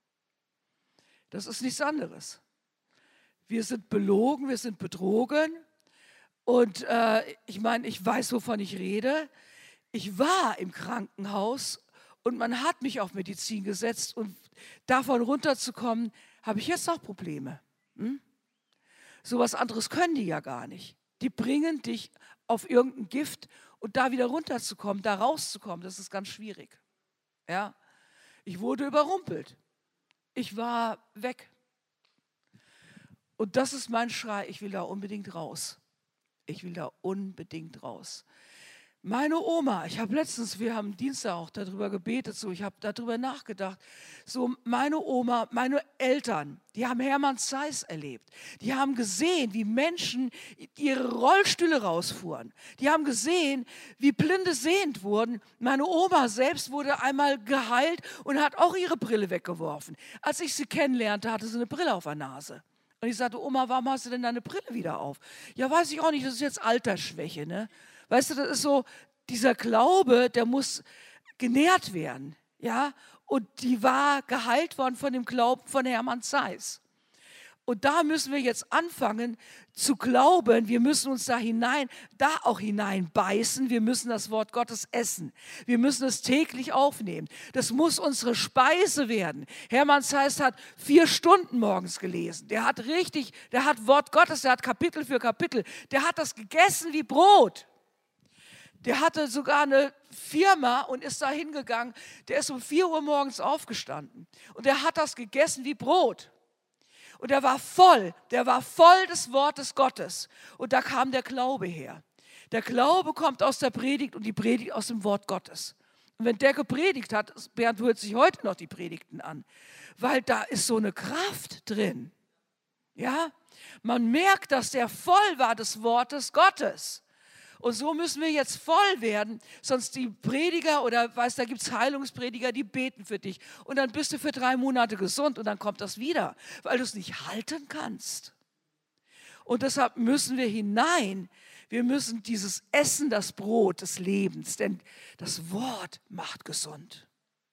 Das ist nichts anderes. Wir sind belogen, wir sind betrogen. Und äh, ich meine, ich weiß, wovon ich rede. Ich war im Krankenhaus und man hat mich auf Medizin gesetzt. Und davon runterzukommen, habe ich jetzt noch Probleme. Hm? So was anderes können die ja gar nicht. Die bringen dich auf irgendein Gift und da wieder runterzukommen, da rauszukommen, das ist ganz schwierig. Ja? Ich wurde überrumpelt. Ich war weg. Und das ist mein Schrei, ich will da unbedingt raus. Ich will da unbedingt raus. Meine Oma, ich habe letztens, wir haben Dienstag auch darüber gebetet, so, ich habe darüber nachgedacht, so meine Oma, meine Eltern, die haben Hermann Zeiss erlebt. Die haben gesehen, wie Menschen ihre Rollstühle rausfuhren. Die haben gesehen, wie Blinde sehend wurden. Meine Oma selbst wurde einmal geheilt und hat auch ihre Brille weggeworfen. Als ich sie kennenlernte, hatte sie eine Brille auf der Nase. Und ich sagte, Oma, warum hast du denn deine Brille wieder auf? Ja, weiß ich auch nicht, das ist jetzt Altersschwäche, ne? Weißt du, das ist so, dieser Glaube, der muss genährt werden, ja? Und die war geheilt worden von dem Glauben von Hermann Zeiss. Und da müssen wir jetzt anfangen zu glauben, wir müssen uns da hinein, da auch hineinbeißen, wir müssen das Wort Gottes essen. Wir müssen es täglich aufnehmen. Das muss unsere Speise werden. Hermann Zeiss hat vier Stunden morgens gelesen. Der hat richtig, der hat Wort Gottes, der hat Kapitel für Kapitel. Der hat das gegessen wie Brot. Der hatte sogar eine Firma und ist da hingegangen. Der ist um vier Uhr morgens aufgestanden. Und der hat das gegessen wie Brot. Und er war voll, der war voll des Wortes Gottes. Und da kam der Glaube her. Der Glaube kommt aus der Predigt und die Predigt aus dem Wort Gottes. Und wenn der gepredigt hat, Bernd hört sich heute noch die Predigten an, weil da ist so eine Kraft drin. Ja, man merkt, dass der voll war des Wortes Gottes. Und so müssen wir jetzt voll werden, sonst die Prediger oder weißt, da gibt es Heilungsprediger, die beten für dich. Und dann bist du für drei Monate gesund und dann kommt das wieder, weil du es nicht halten kannst. Und deshalb müssen wir hinein, wir müssen dieses Essen, das Brot des Lebens, denn das Wort macht gesund.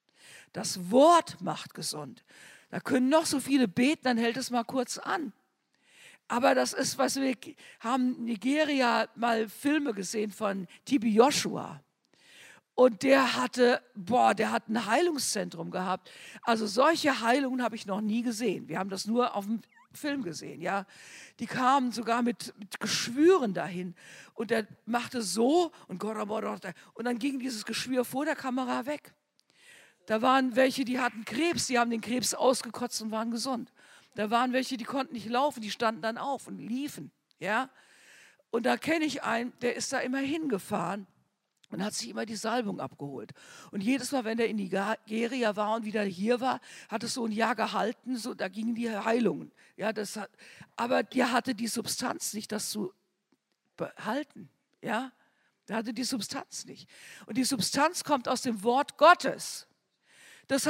Das Wort macht gesund. Da können noch so viele beten, dann hält es mal kurz an. Aber das ist, was wir haben in Nigeria mal Filme gesehen von T B Joshua. Und der hatte, boah, der hat ein Heilungszentrum gehabt. Also solche Heilungen habe ich noch nie gesehen. Wir haben das nur auf dem Film gesehen, ja. Die kamen sogar mit, mit Geschwüren dahin. Und der machte so und, und dann ging dieses Geschwür vor der Kamera weg. Da waren welche, die hatten Krebs, die haben den Krebs ausgekotzt und waren gesund. Da waren welche, die konnten nicht laufen, die standen dann auf und liefen, ja. Und da kenne ich einen, der ist da immer hingefahren und hat sich immer die Salbung abgeholt. Und jedes Mal, wenn er in Nigeria war und wieder hier war, hat es so ein Jahr gehalten, so, da gingen die Heilungen. Ja, das hat, aber der hatte die Substanz nicht, das zu behalten, ja. Der hatte die Substanz nicht. Und die Substanz kommt aus dem Wort Gottes. Deshalb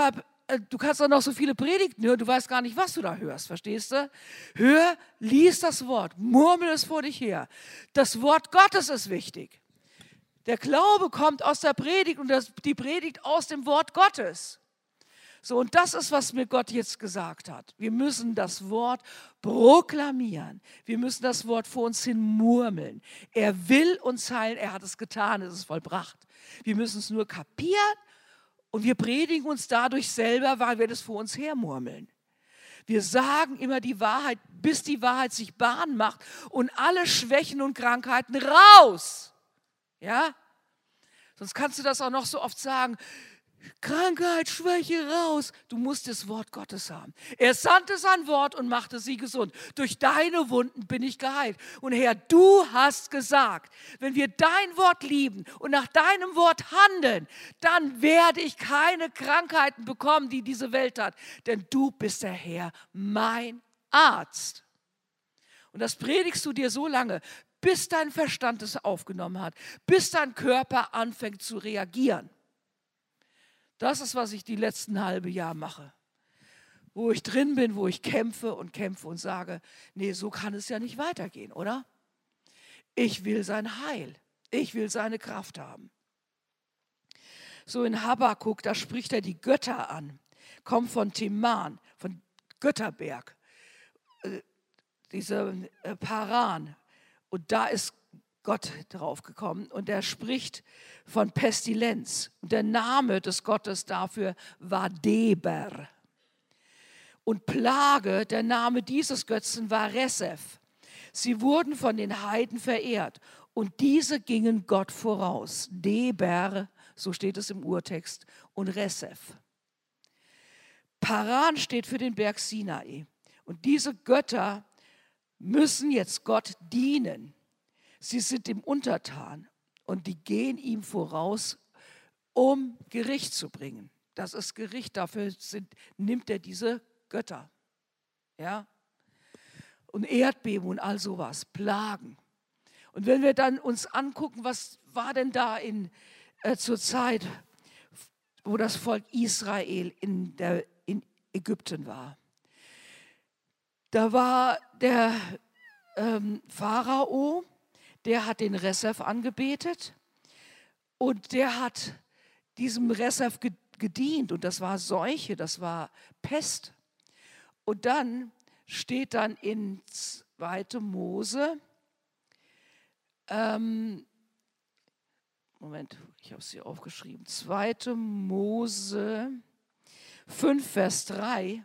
du kannst doch noch so viele Predigten hören, du weißt gar nicht, was du da hörst, verstehst du? Hör, lies das Wort, murmel es vor dich her. Das Wort Gottes ist wichtig. Der Glaube kommt aus der Predigt und das, die Predigt aus dem Wort Gottes. So, und das ist, was mir Gott jetzt gesagt hat. Wir müssen das Wort proklamieren. Wir müssen das Wort vor uns hin murmeln. Er will uns heilen, er hat es getan, es ist vollbracht. Wir müssen es nur kapieren und wir predigen uns dadurch selber, weil wir das vor uns her murmeln. Wir sagen immer die Wahrheit, bis die Wahrheit sich Bahn macht und alle Schwächen und Krankheiten raus. Ja? Sonst kannst du das auch noch so oft sagen. Krankheit, Schwäche raus. Du musst das Wort Gottes haben. Er sandte sein Wort und machte sie gesund. Durch deine Wunden bin ich geheilt. Und Herr, du hast gesagt, wenn wir dein Wort lieben und nach deinem Wort handeln, dann werde ich keine Krankheiten bekommen, die diese Welt hat. Denn du bist der Herr, mein Arzt. Und das predigst du dir so lange, bis dein Verstand es aufgenommen hat, bis dein Körper anfängt zu reagieren. Das ist, was ich die letzten halbe Jahr mache. Wo ich drin bin, wo ich kämpfe und kämpfe und sage, nee, so kann es ja nicht weitergehen, oder? Ich will sein Heil. Ich will seine Kraft haben. So in Habakuk, da spricht er die Götter an. Kommt von Teman, von Götterberg. Äh, dieser äh, Paran. Und da ist Gott drauf gekommen und er spricht von Pestilenz. Und der Name des Gottes dafür war Deber. Und Plage, der Name dieses Götzen war Resef. Sie wurden von den Heiden verehrt und diese gingen Gott voraus. Deber, so steht es im Urtext, und Resef. Paran steht für den Berg Sinai. Und diese Götter müssen jetzt Gott dienen. Sie sind ihm untertan und die gehen ihm voraus, um Gericht zu bringen. Das ist Gericht, dafür sind, nimmt er diese Götter. Ja? Und Erdbeben und all sowas, Plagen. Und wenn wir dann uns angucken, was war denn da in, äh, zur Zeit, wo das Volk Israel in, der, in Ägypten war. Da war der ähm, Pharao, der hat den Resef angebetet und der hat diesem Resef gedient und das war Seuche, das war Pest. Und dann steht dann in zweiter Mose, ähm, Moment, ich habe es hier aufgeschrieben, zweiter Mose fünf, Vers drei,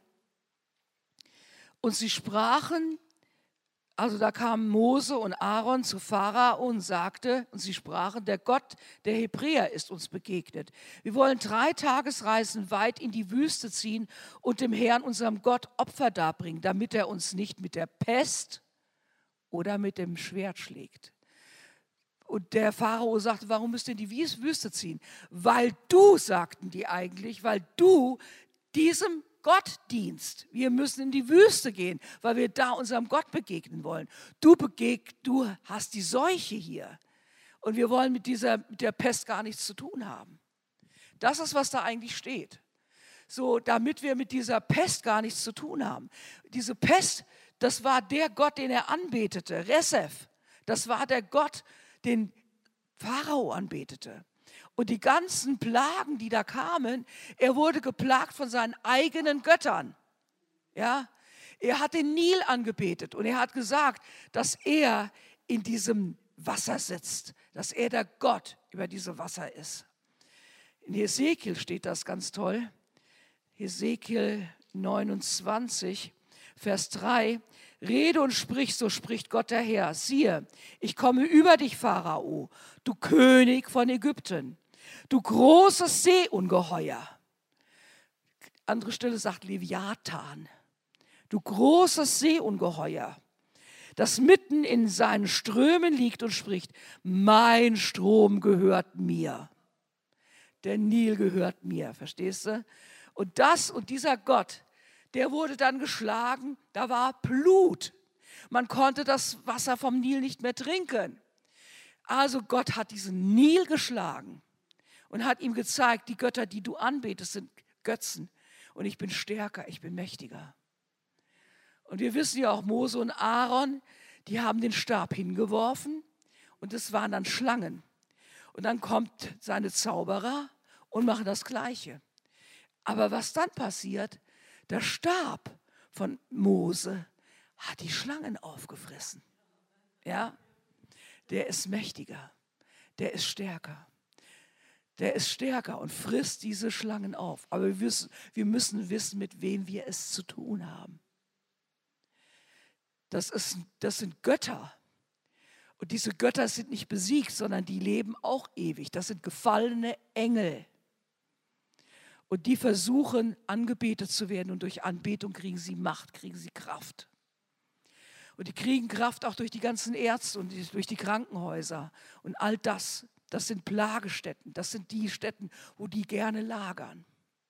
und sie sprachen, also da kamen Mose und Aaron zu Pharao und sagte, und sie sprachen, der Gott der Hebräer ist uns begegnet. Wir wollen drei Tagesreisen weit in die Wüste ziehen und dem Herrn, unserem Gott, Opfer darbringen, damit er uns nicht mit der Pest oder mit dem Schwert schlägt. Und der Pharao sagte, warum müsst ihr in die Wüste ziehen? Weil du, sagten die eigentlich, weil du diesem Gott dienst. Wir müssen in die Wüste gehen, weil wir da unserem Gott begegnen wollen. Du, begeg, du hast die Seuche hier und wir wollen mit, dieser, mit der Pest gar nichts zu tun haben. Das ist, was da eigentlich steht. So, damit wir mit dieser Pest gar nichts zu tun haben. Diese Pest, das war der Gott, den er anbetete, Resef. Das war der Gott, den Pharao anbetete. Und die ganzen Plagen, die da kamen, er wurde geplagt von seinen eigenen Göttern. Ja? Er hat den Nil angebetet und er hat gesagt, dass er in diesem Wasser sitzt, dass er der Gott über diese Wasser ist. In Hesekiel steht das ganz toll. Hesekiel neunundzwanzig, Vers drei. Rede und sprich, so spricht Gott der Herr. Siehe, ich komme über dich, Pharao, du König von Ägypten. Du großes Seeungeheuer. Andere Stelle sagt Leviathan. Du großes Seeungeheuer, das mitten in seinen Strömen liegt und spricht, mein Strom gehört mir. Der Nil gehört mir, verstehst du? Und das und dieser Gott, der wurde dann geschlagen, da war Blut. Man konnte das Wasser vom Nil nicht mehr trinken. Also Gott hat diesen Nil geschlagen und hat ihm gezeigt, die Götter, die du anbetest, sind Götzen. und ich bin stärker, ich bin mächtiger. Und wir wissen ja auch, Mose und Aaron, die haben den Stab hingeworfen und es waren dann Schlangen. Und dann kommt seine Zauberer und machen das Gleiche. Aber was dann passiert, der Stab von Mose hat die Schlangen aufgefressen. Ja, der ist mächtiger, der ist stärker. Der ist stärker und frisst diese Schlangen auf. Aber wir, wissen, wir müssen wissen, mit wem wir es zu tun haben. Das, ist, das sind Götter. Und diese Götter sind nicht besiegt, sondern die leben auch ewig. Das sind gefallene Engel. Und die versuchen, angebetet zu werden. Und durch Anbetung kriegen sie Macht, kriegen sie Kraft. Und die kriegen Kraft auch durch die ganzen Ärzte und durch die Krankenhäuser. Und all das, das sind Plagestätten. Das sind die Stätten, wo die gerne lagern.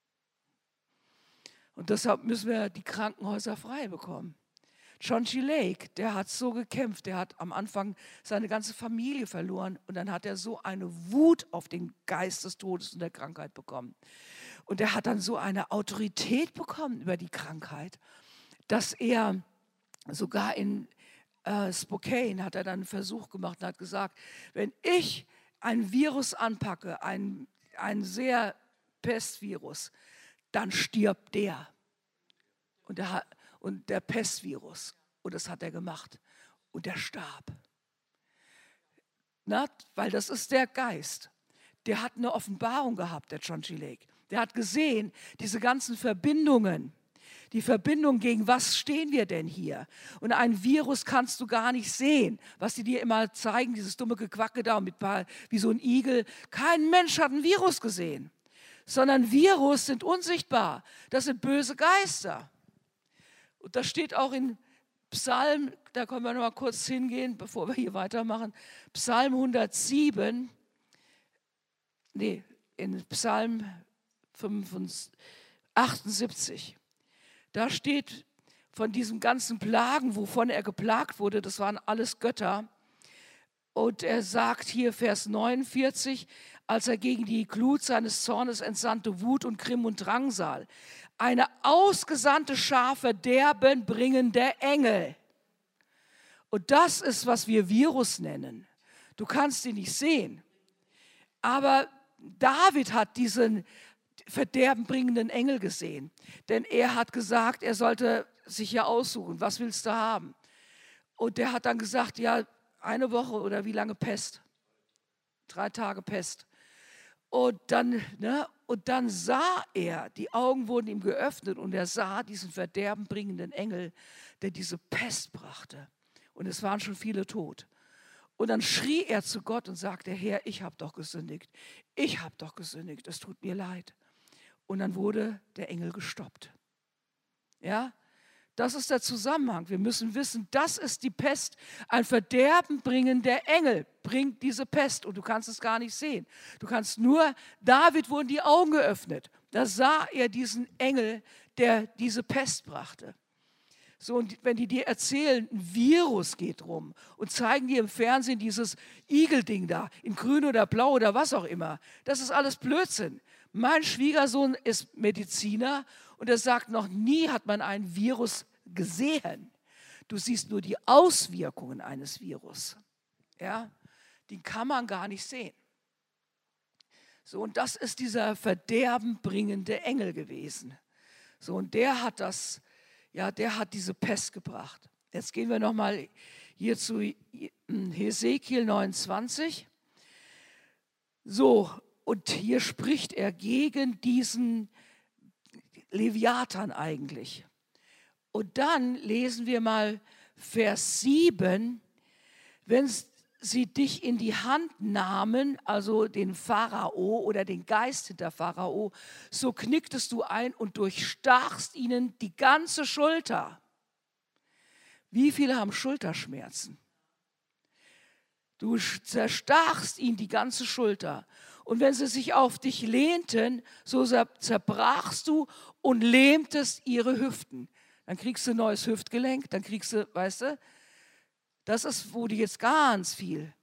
Und deshalb müssen wir die Krankenhäuser frei bekommen. John G. Lake, der hat so gekämpft, der hat am Anfang seine ganze Familie verloren und dann hat er so eine Wut auf den Geist des Todes und der Krankheit bekommen. Und er hat dann so eine Autorität bekommen über die Krankheit, dass er sogar in äh, Spokane hat er dann einen Versuch gemacht und hat gesagt, wenn ich ein Virus anpacke, ein, ein sehr Pestvirus, dann stirbt der. Und der hat Und der Pestvirus. Und das hat er gemacht. Und er starb. Na, weil das ist der Geist. Der hat eine Offenbarung gehabt, der John G. Lake. Der hat gesehen, diese ganzen Verbindungen. Die Verbindung, gegen was stehen wir denn hier? Und ein Virus kannst du gar nicht sehen. Was die dir immer zeigen, dieses dumme Gequacke da mit paar, wie so ein Igel. Kein Mensch hat ein Virus gesehen. Sondern Virus sind unsichtbar. Das sind böse Geister. Und das steht auch in Psalm, da können wir noch mal kurz hingehen, bevor wir hier weitermachen. Psalm hundertsieben, nee, in Psalm achtundsiebzig. Da steht von diesen ganzen Plagen, wovon er geplagt wurde, das waren alles Götter. Und er sagt hier, Vers neunundvierzig, als er gegen die Glut seines Zornes entsandte Wut und Grimm und Drangsal. Eine ausgesandte Schar verderbenbringender Engel. Und das ist, was wir Virus nennen. Du kannst ihn nicht sehen. Aber David hat diesen verderbenbringenden Engel gesehen. Denn er hat gesagt, er sollte sich ja aussuchen, was willst du haben? Und der hat dann gesagt, ja, eine Woche oder wie lange Pest? Drei Tage Pest. Und dann, ne, und dann sah er, die Augen wurden ihm geöffnet und er sah diesen verderbenbringenden Engel, der diese Pest brachte. Und es waren schon viele tot. Und dann schrie er zu Gott und sagte, Herr, ich habe doch gesündigt. Ich habe doch gesündigt, es tut mir leid. Und dann wurde der Engel gestoppt. Ja, das ist der Zusammenhang. Wir müssen wissen, das ist die Pest. Ein verderbenbringender Engel bringt diese Pest und du kannst es gar nicht sehen. Du kannst nur, David wurden die Augen geöffnet. Da sah er diesen Engel, der diese Pest brachte. So, und wenn die dir erzählen, ein Virus geht rum und zeigen dir im Fernsehen dieses Igelding da, in grün oder blau oder was auch immer, das ist alles Blödsinn. Mein Schwiegersohn ist Mediziner und er sagt, noch nie hat man ein Virus gesehen. Du siehst nur die Auswirkungen eines Virus. Ja, die kann man gar nicht sehen. So, und das ist dieser verderbenbringende Engel gewesen. So, und der hat das Ja, der hat diese Pest gebracht. Jetzt gehen wir nochmal hier zu Hesekiel neunundzwanzig. So, und hier spricht er gegen diesen Leviathan eigentlich. Und dann lesen wir mal Vers sieben. Wenn sie dich in die Hand nahmen, also den Pharao oder den Geist hinter Pharao, so knicktest du ein und durchstachst ihnen die ganze Schulter. Wie viele haben Schulterschmerzen? Du zerstachst ihnen die ganze Schulter. Und wenn sie sich auf dich lehnten, so zerbrachst du und lähmtest ihre Hüften. Dann kriegst du ein neues Hüftgelenk, dann kriegst du, weißt du, das ist, wo die jetzt ganz viel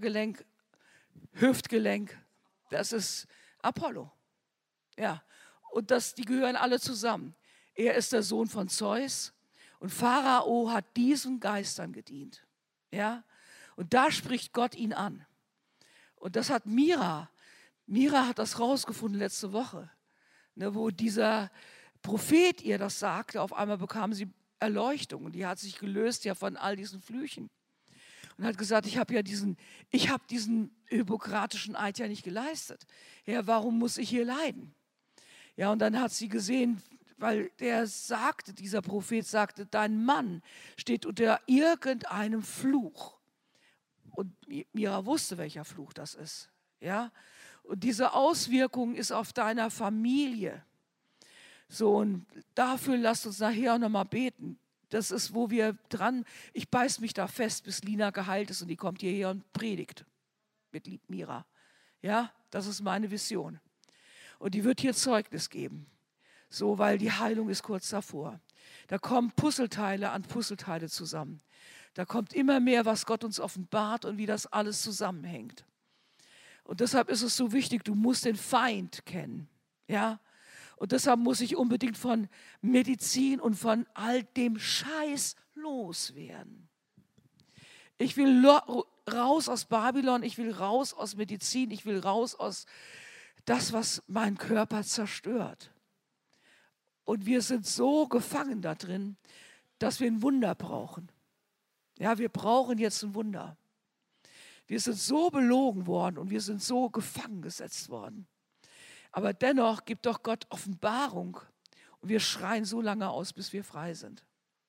Schultergelenk, Hüftgelenk, das ist Apollo. Ja, und das, die gehören alle zusammen. Er ist der Sohn von Zeus und Pharao hat diesen Geistern gedient. Ja? Und da spricht Gott ihn an. Und das hat Mira, Mira hat das rausgefunden letzte Woche, ne, wo dieser Prophet ihr das sagte, auf einmal bekam sie Erleuchtung und die hat sich gelöst ja von all diesen Flüchen. Und hat gesagt, ich habe ja diesen, ich habe diesen hippokratischen Eid ja nicht geleistet. Ja, warum muss ich hier leiden? Ja, und dann hat sie gesehen, weil der sagte, dieser Prophet sagte, dein Mann steht unter irgendeinem Fluch. Und Mira wusste, welcher Fluch das ist. Ja, und diese Auswirkung ist auf deiner Familie. So, und dafür lasst uns nachher auch nochmal beten. Das ist, wo wir dran, ich beiß mich da fest, bis Lina geheilt ist und die kommt hierher und predigt mit Mira. Ja, das ist meine Vision. Und die wird hier Zeugnis geben. So, weil die Heilung ist kurz davor. Da kommen Puzzleteile an Puzzleteile zusammen. Da kommt immer mehr, was Gott uns offenbart und wie das alles zusammenhängt. Und deshalb ist es so wichtig, du musst den Feind kennen. Ja? Und deshalb muss ich unbedingt von Medizin und von all dem Scheiß loswerden. Ich will raus aus Babylon, ich will raus aus Medizin, ich will raus aus das, was meinen Körper zerstört. Und wir sind so gefangen da drin, dass wir ein Wunder brauchen. Ja, wir brauchen jetzt ein Wunder. Wir sind so belogen worden und wir sind so gefangen gesetzt worden. Aber dennoch gibt doch Gott Offenbarung und wir schreien so lange aus, bis wir frei sind.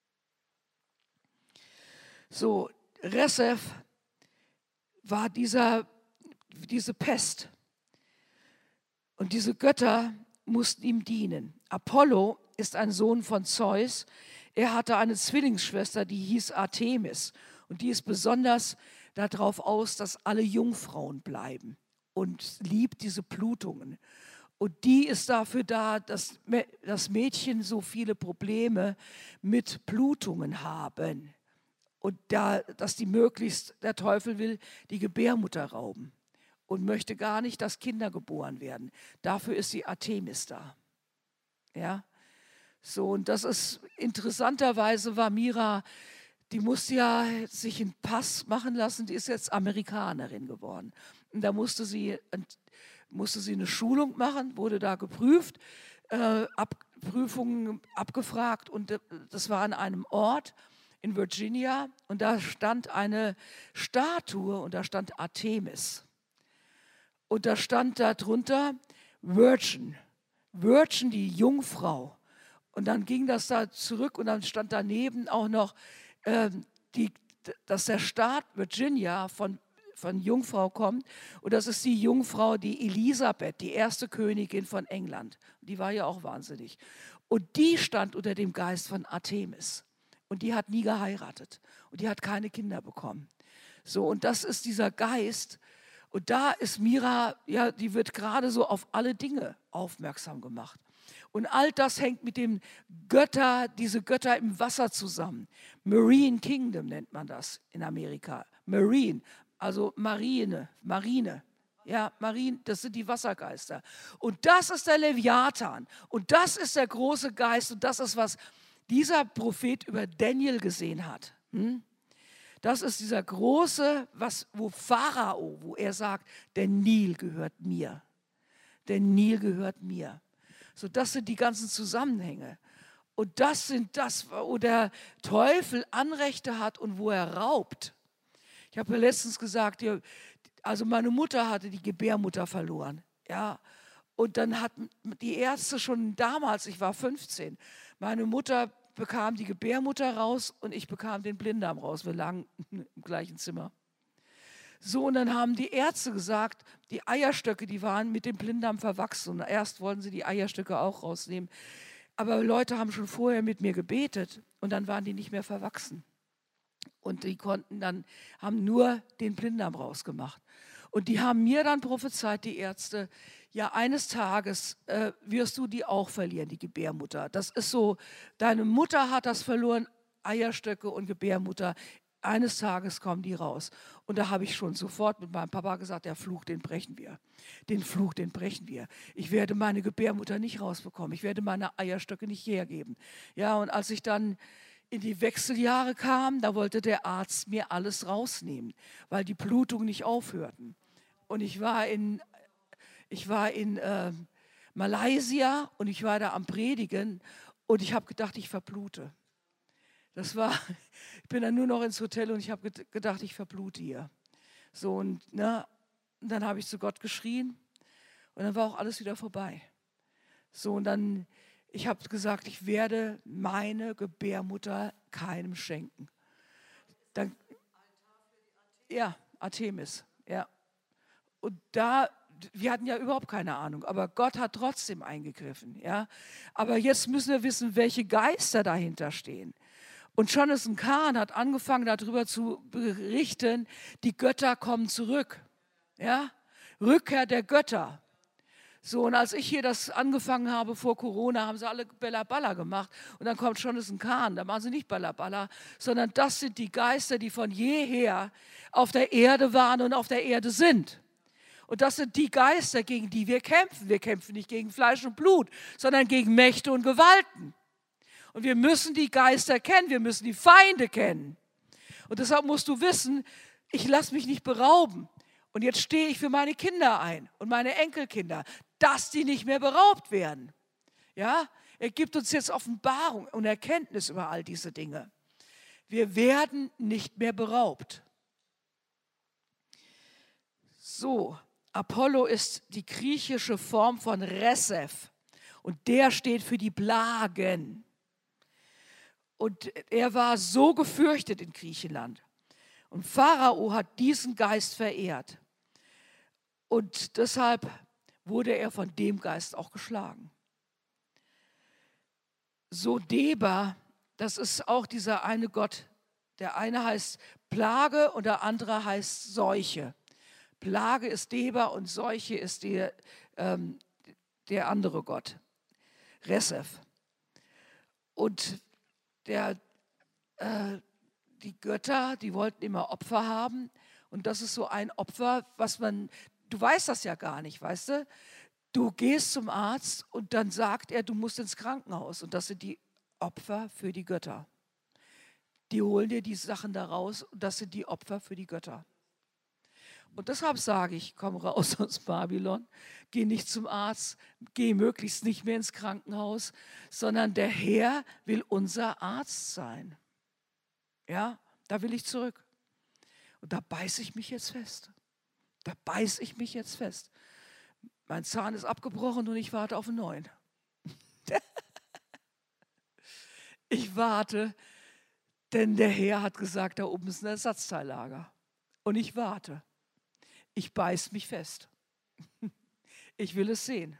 So, Resef war dieser, diese Pest und diese Götter mussten ihm dienen. Apollo ist ein Sohn von Zeus. Er hatte eine Zwillingsschwester, die hieß Artemis und die ist besonders darauf aus, dass alle Jungfrauen bleiben und liebt diese Blutungen. Und die ist dafür da, dass das Mädchen so viele Probleme mit Blutungen haben. Und da, dass die möglichst, der Teufel will, die Gebärmutter rauben und möchte gar nicht, dass Kinder geboren werden. Dafür ist die Artemis da. Ja, so, und das ist, interessanterweise war Mira, die musste ja sich einen Pass machen lassen, die ist jetzt Amerikanerin geworden. Und da musste sie, musste sie eine Schulung machen, wurde da geprüft, äh, Ab, Prüfungen abgefragt und das war an einem Ort in Virginia und da stand eine Statue und da stand Artemis. Und da stand darunter Virgin, Virgin, die Jungfrau. Und dann ging das da zurück und dann stand daneben auch noch, äh, die, dass der Staat Virginia von, von Jungfrau kommt. Und das ist die Jungfrau, die Elisabeth, die erste Königin von England. Die war ja auch wahnsinnig. Und die stand unter dem Geist von Artemis. Und die hat nie geheiratet. Und die hat keine Kinder bekommen. So, und das ist dieser Geist. Und da ist Mira, ja, die wird gerade so auf alle Dinge aufmerksam gemacht. Und all das hängt mit dem Götter, diese Götter im Wasser zusammen. Marine Kingdom nennt man das in Amerika. Marine, also Marine, Marine. Ja, Marine, das sind die Wassergeister. Und das ist der Leviathan. Und das ist der große Geist. Und das ist, was dieser Prophet über Daniel gesehen hat. Hm? Das ist dieser große, was, wo Pharao, wo er sagt, der Nil gehört mir. Der Nil gehört mir. So, das sind die ganzen Zusammenhänge. Und das sind das, wo der Teufel Anrechte hat und wo er raubt. Ich habe ja letztens gesagt, also meine Mutter hatte die Gebärmutter verloren. Ja, und dann hat die Ärzte schon damals, ich war fünfzehn, meine Mutter bekam die Gebärmutter raus und ich bekam den Blinddarm raus. Wir lagen im gleichen Zimmer. So, und dann haben die Ärzte gesagt, die Eierstöcke, die waren mit dem Blinddarm verwachsen. Und erst wollten sie die Eierstöcke auch rausnehmen. Aber Leute haben schon vorher mit mir gebetet und dann waren die nicht mehr verwachsen. Und die konnten dann, haben nur den Blinddarm rausgemacht. Und die haben mir dann prophezeit, die Ärzte, ja, eines Tages äh, wirst du die auch verlieren, die Gebärmutter. Das ist so, deine Mutter hat das verloren, Eierstöcke und Gebärmutter. eines Tages kommen die raus. Und da habe ich schon sofort mit meinem Papa gesagt, der Fluch, den brechen wir. Den Fluch, den brechen wir. Ich werde meine Gebärmutter nicht rausbekommen. Ich werde meine Eierstöcke nicht hergeben. Ja, und als ich dann in die Wechseljahre kam, da wollte der Arzt mir alles rausnehmen, weil die Blutungen nicht aufhörten. Und ich war in, ich war in äh, Malaysia und ich war da am Predigen und ich habe gedacht, ich verblute. Das war, ich bin dann nur noch ins Hotel und ich habe gedacht, ich verblute hier. So und, ne, und dann habe ich zu Gott geschrien und dann war auch alles wieder vorbei. So und dann, ich habe gesagt, ich werde meine Gebärmutter keinem schenken. Dann, ja, Artemis, ja. Und da, wir hatten ja überhaupt keine Ahnung, aber Gott hat trotzdem eingegriffen, ja. Aber jetzt müssen wir wissen, welche Geister dahinter stehen. Und Jonathan Cahn hat angefangen, darüber zu berichten, die Götter kommen zurück. Ja? Rückkehr der Götter. So, und als ich hier das angefangen habe vor Corona, haben sie alle Bella Balla gemacht. Und dann kommt Jonathan Cahn, da machen sie nicht Bella Balla, sondern das sind die Geister, die von jeher auf der Erde waren und auf der Erde sind. Und das sind die Geister, gegen die wir kämpfen. Wir kämpfen nicht gegen Fleisch und Blut, sondern gegen Mächte und Gewalten. Und wir müssen die Geister kennen, wir müssen die Feinde kennen. Und deshalb musst du wissen, ich lasse mich nicht berauben. Und jetzt stehe ich für meine Kinder ein und meine Enkelkinder, dass die nicht mehr beraubt werden. Ja? Er gibt uns jetzt Offenbarung und Erkenntnis über all diese Dinge. Wir werden nicht mehr beraubt. So, Apollo ist die griechische Form von Resef und der steht für die Plagen. Und er war so gefürchtet in Griechenland. Und Pharao hat diesen Geist verehrt. Und deshalb wurde er von dem Geist auch geschlagen. So Deba, das ist auch dieser eine Gott. Der eine heißt Plage und der andere heißt Seuche. Plage ist Deba und Seuche ist der, ähm, der andere Gott, Resef. Und Der, äh, die Götter, die wollten immer Opfer haben. Und das ist so ein Opfer, was man, du weißt das ja gar nicht, weißt du? Du gehst zum Arzt und dann sagt er, du musst ins Krankenhaus. Und das sind die Opfer für die Götter. Die holen dir die Sachen da raus und das sind die Opfer für die Götter. Und deshalb sage ich, komm raus aus Babylon, geh nicht zum Arzt, geh möglichst nicht mehr ins Krankenhaus, sondern der Herr will unser Arzt sein. Ja, da will ich zurück. Und da beiße ich mich jetzt fest. Da beiße ich mich jetzt fest. Mein Zahn ist abgebrochen und ich warte auf einen neuen. Ich warte, denn der Herr hat gesagt, da oben ist ein Ersatzteillager. Und ich warte. Ich beiß mich fest. Ich will es sehen.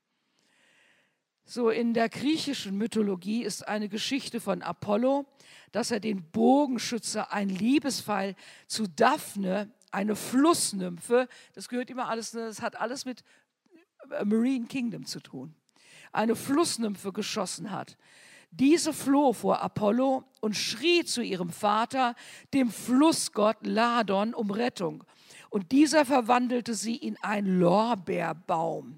So, in der griechischen Mythologie ist eine Geschichte von Apollo, dass er den Bogenschütze, ein Liebespfeil zu Daphne, eine Flussnymphe, das gehört immer alles, das hat alles mit Marine Kingdom zu tun, eine Flussnymphe geschossen hat. Diese floh vor Apollo und schrie zu ihrem Vater, dem Flussgott Ladon, um Rettung. Und dieser verwandelte sie in einen Lorbeerbaum.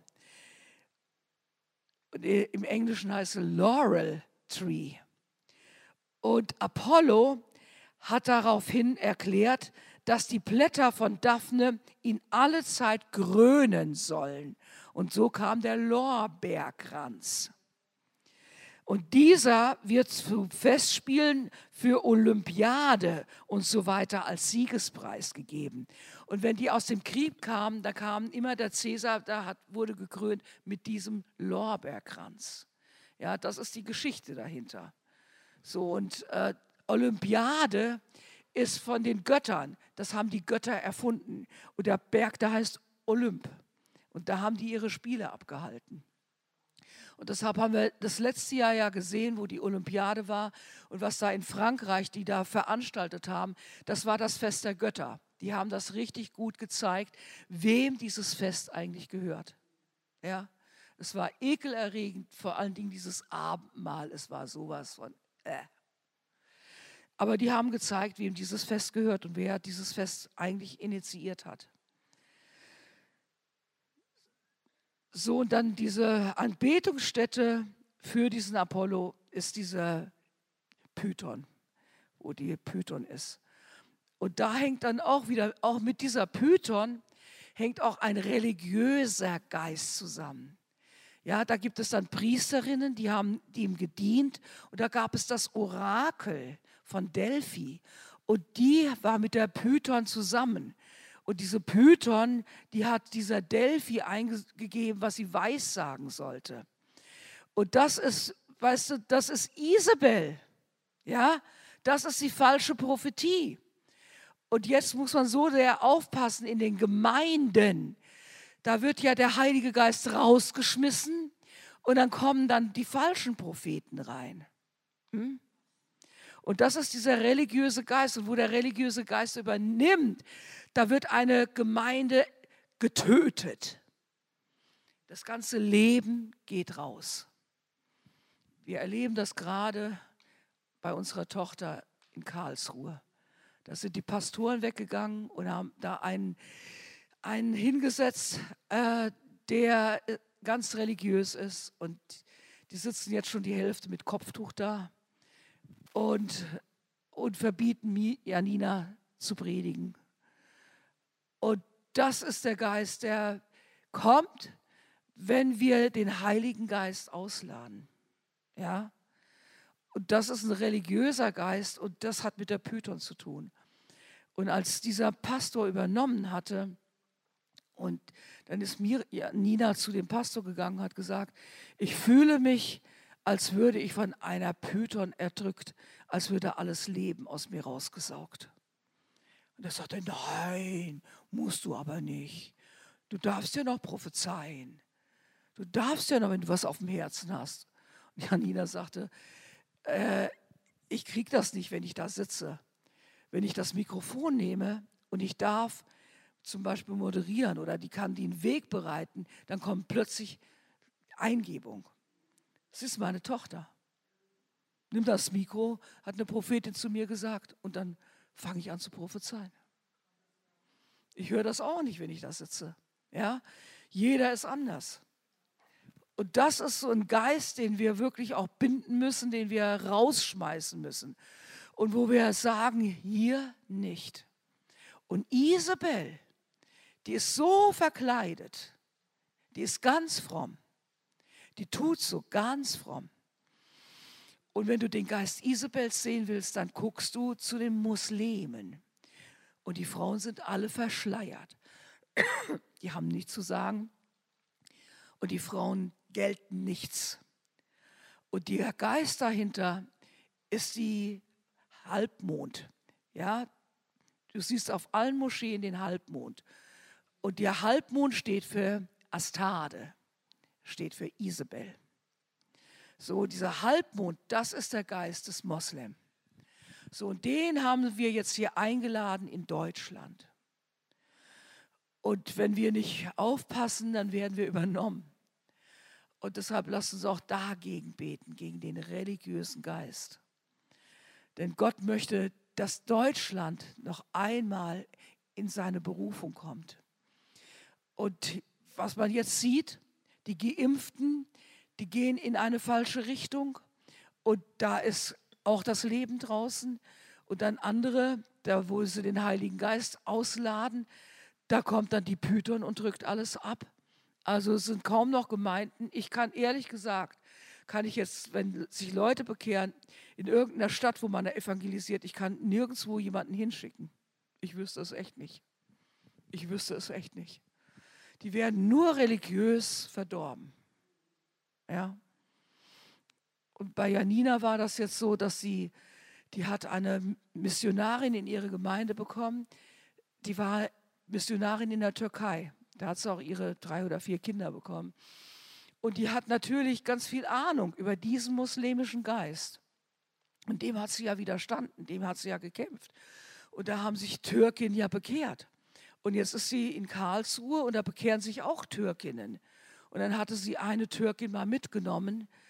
Im Englischen heißt es Laurel Tree. Und Apollo hat daraufhin erklärt, dass die Blätter von Daphne ihn alle Zeit grönen sollen. Und so kam der Lorbeerkranz. Und dieser wird zu Festspielen für Olympiade und so weiter als Siegespreis gegeben. Und wenn die aus dem Krieg kamen, da kam immer der Cäsar, da hat, wurde gekrönt mit diesem Lorbeerkranz. Ja, das ist die Geschichte dahinter. So, und äh, Olympiade ist von den Göttern. Das haben die Götter erfunden. Und der Berg, der heißt Olymp. Und da haben die ihre Spiele abgehalten. Und deshalb haben wir das letzte Jahr ja gesehen, wo die Olympiade war und was da in Frankreich, die da veranstaltet haben, das war das Fest der Götter. Die haben das richtig gut gezeigt, wem dieses Fest eigentlich gehört. Ja, es war ekelerregend, vor allen Dingen dieses Abendmahl, es war sowas von äh. Aber die haben gezeigt, wem dieses Fest gehört und wer dieses Fest eigentlich initiiert hat. So, und dann diese Anbetungsstätte für diesen Apollo ist dieser Python, wo die Python ist. Und da hängt dann auch wieder, auch mit dieser Python, hängt auch ein religiöser Geist zusammen. Ja, da gibt es dann Priesterinnen, die haben die ihm gedient. Und da gab es das Orakel von Delphi. Und die war mit der Python zusammen. Und diese Python, die hat dieser Delphi eingegeben, was sie weissagen sollte. Und das ist, weißt du, das ist Isabel. Ja, das ist die falsche Prophetie. Und jetzt muss man so sehr aufpassen in den Gemeinden. Da wird ja der Heilige Geist rausgeschmissen und dann kommen dann die falschen Propheten rein. Hm? Und das ist dieser religiöse Geist. Und wo der religiöse Geist übernimmt, da wird eine Gemeinde getötet. Das ganze Leben geht raus. Wir erleben das gerade bei unserer Tochter in Karlsruhe. Da sind die Pastoren weggegangen und haben da einen, einen hingesetzt, äh, der ganz religiös ist. Und die sitzen jetzt schon die Hälfte mit Kopftuch da und, und verbieten Janina zu predigen. Und das ist der Geist, der kommt, wenn wir den Heiligen Geist ausladen. Ja? Und das ist ein religiöser Geist und das hat mit der Python zu tun. Und als dieser Pastor übernommen hatte, und dann ist mir, ja, Nina zu dem Pastor gegangen und hat gesagt, ich fühle mich, als würde ich von einer Python erdrückt, als würde alles Leben aus mir rausgesaugt. Und er sagte, nein, musst du aber nicht. Du darfst ja noch prophezeien. Du darfst ja noch, wenn du was auf dem Herzen hast. Und Janina sagte, äh, ich kriege das nicht, wenn ich da sitze. Wenn ich das Mikrofon nehme und ich darf zum Beispiel moderieren oder die kann den Weg bereiten, dann kommt plötzlich Eingebung. Das ist meine Tochter. Nimm das Mikro, hat eine Prophetin zu mir gesagt und dann fange ich an zu prophezeien. Ich höre das auch nicht, wenn ich da sitze. Ja? Jeder ist anders. Und das ist so ein Geist, den wir wirklich auch binden müssen, den wir rausschmeißen müssen. Und wo wir sagen, hier nicht. Und Isabel, die ist so verkleidet, die ist ganz fromm. Die tut so ganz fromm. Und wenn du den Geist Isabels sehen willst, dann guckst du zu den Muslimen. Und die Frauen sind alle verschleiert. Die haben nichts zu sagen. Und die Frauen gelten nichts. Und der Geist dahinter ist die Halbmond. Ja, du siehst auf allen Moscheen den Halbmond. Und der Halbmond steht für Astarte, steht für Isabel. So, dieser Halbmond, das ist der Geist des Moslem. So, und den haben wir jetzt hier eingeladen in Deutschland. Und wenn wir nicht aufpassen, dann werden wir übernommen. Und deshalb lasst uns auch dagegen beten, gegen den religiösen Geist. Denn Gott möchte, dass Deutschland noch einmal in seine Berufung kommt. Und was man jetzt sieht, die Geimpften, die gehen in eine falsche Richtung. Und da ist auch das Leben draußen. Und dann andere, da wo sie den Heiligen Geist ausladen, da kommt dann die Python und drückt alles ab. Also es sind kaum noch Gemeinden. Ich kann ehrlich gesagt, kann ich jetzt, wenn sich Leute bekehren, in irgendeiner Stadt, wo man da evangelisiert, ich kann nirgendwo jemanden hinschicken. Ich wüsste es echt nicht. Ich wüsste es echt nicht. Die werden nur religiös verdorben. Ja. Und bei Janina war das jetzt so, dass sie, die hat eine Missionarin in ihre Gemeinde bekommen, die war Missionarin in der Türkei. Da hat sie auch ihre drei oder vier Kinder bekommen. Und die hat natürlich ganz viel Ahnung über diesen muslimischen Geist. Und dem hat sie ja widerstanden, dem hat sie ja gekämpft. Und da haben sich Türkinnen ja bekehrt. Und jetzt ist sie in Karlsruhe und da bekehren sich auch Türkinnen. Und dann hatte sie eine Türkin mal mitgenommen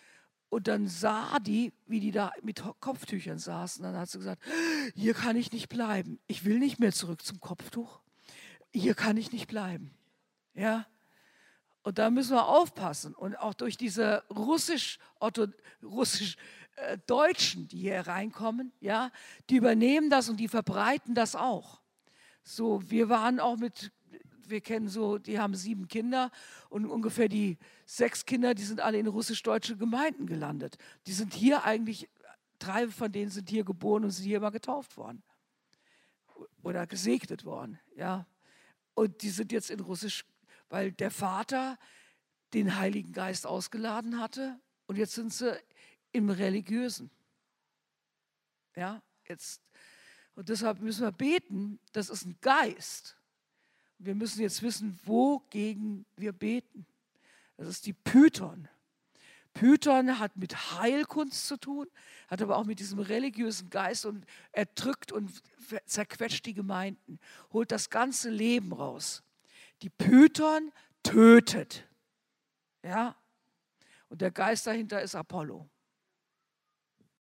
Und dann sah die, wie die da mit Kopftüchern saßen. Dann hat sie gesagt, hier kann ich nicht bleiben. Ich will nicht mehr zurück zum Kopftuch. Hier kann ich nicht bleiben. Ja? Und da müssen wir aufpassen. Und auch durch diese russisch, Otto, russisch äh, Deutschen, die hier reinkommen, ja, die übernehmen das und die verbreiten das auch. So, wir waren auch mit, wir kennen so, die haben sieben Kinder und ungefähr die sechs Kinder, die sind alle in russisch-deutsche Gemeinden gelandet. Die sind hier eigentlich, drei von denen sind hier geboren und sind hier mal getauft worden oder gesegnet worden, ja. Und die sind jetzt in Russisch, weil der Vater den Heiligen Geist ausgeladen hatte und jetzt sind sie im Religiösen. Ja, jetzt, und deshalb müssen wir beten, das ist ein Geist. Wir müssen jetzt wissen, wogegen wir beten. Das ist die Python. Python hat mit Heilkunst zu tun, hat aber auch mit diesem religiösen Geist und er drückt und zerquetscht die Gemeinden, holt das ganze Leben raus. Die Python tötet. Ja? Und der Geist dahinter ist Apollo.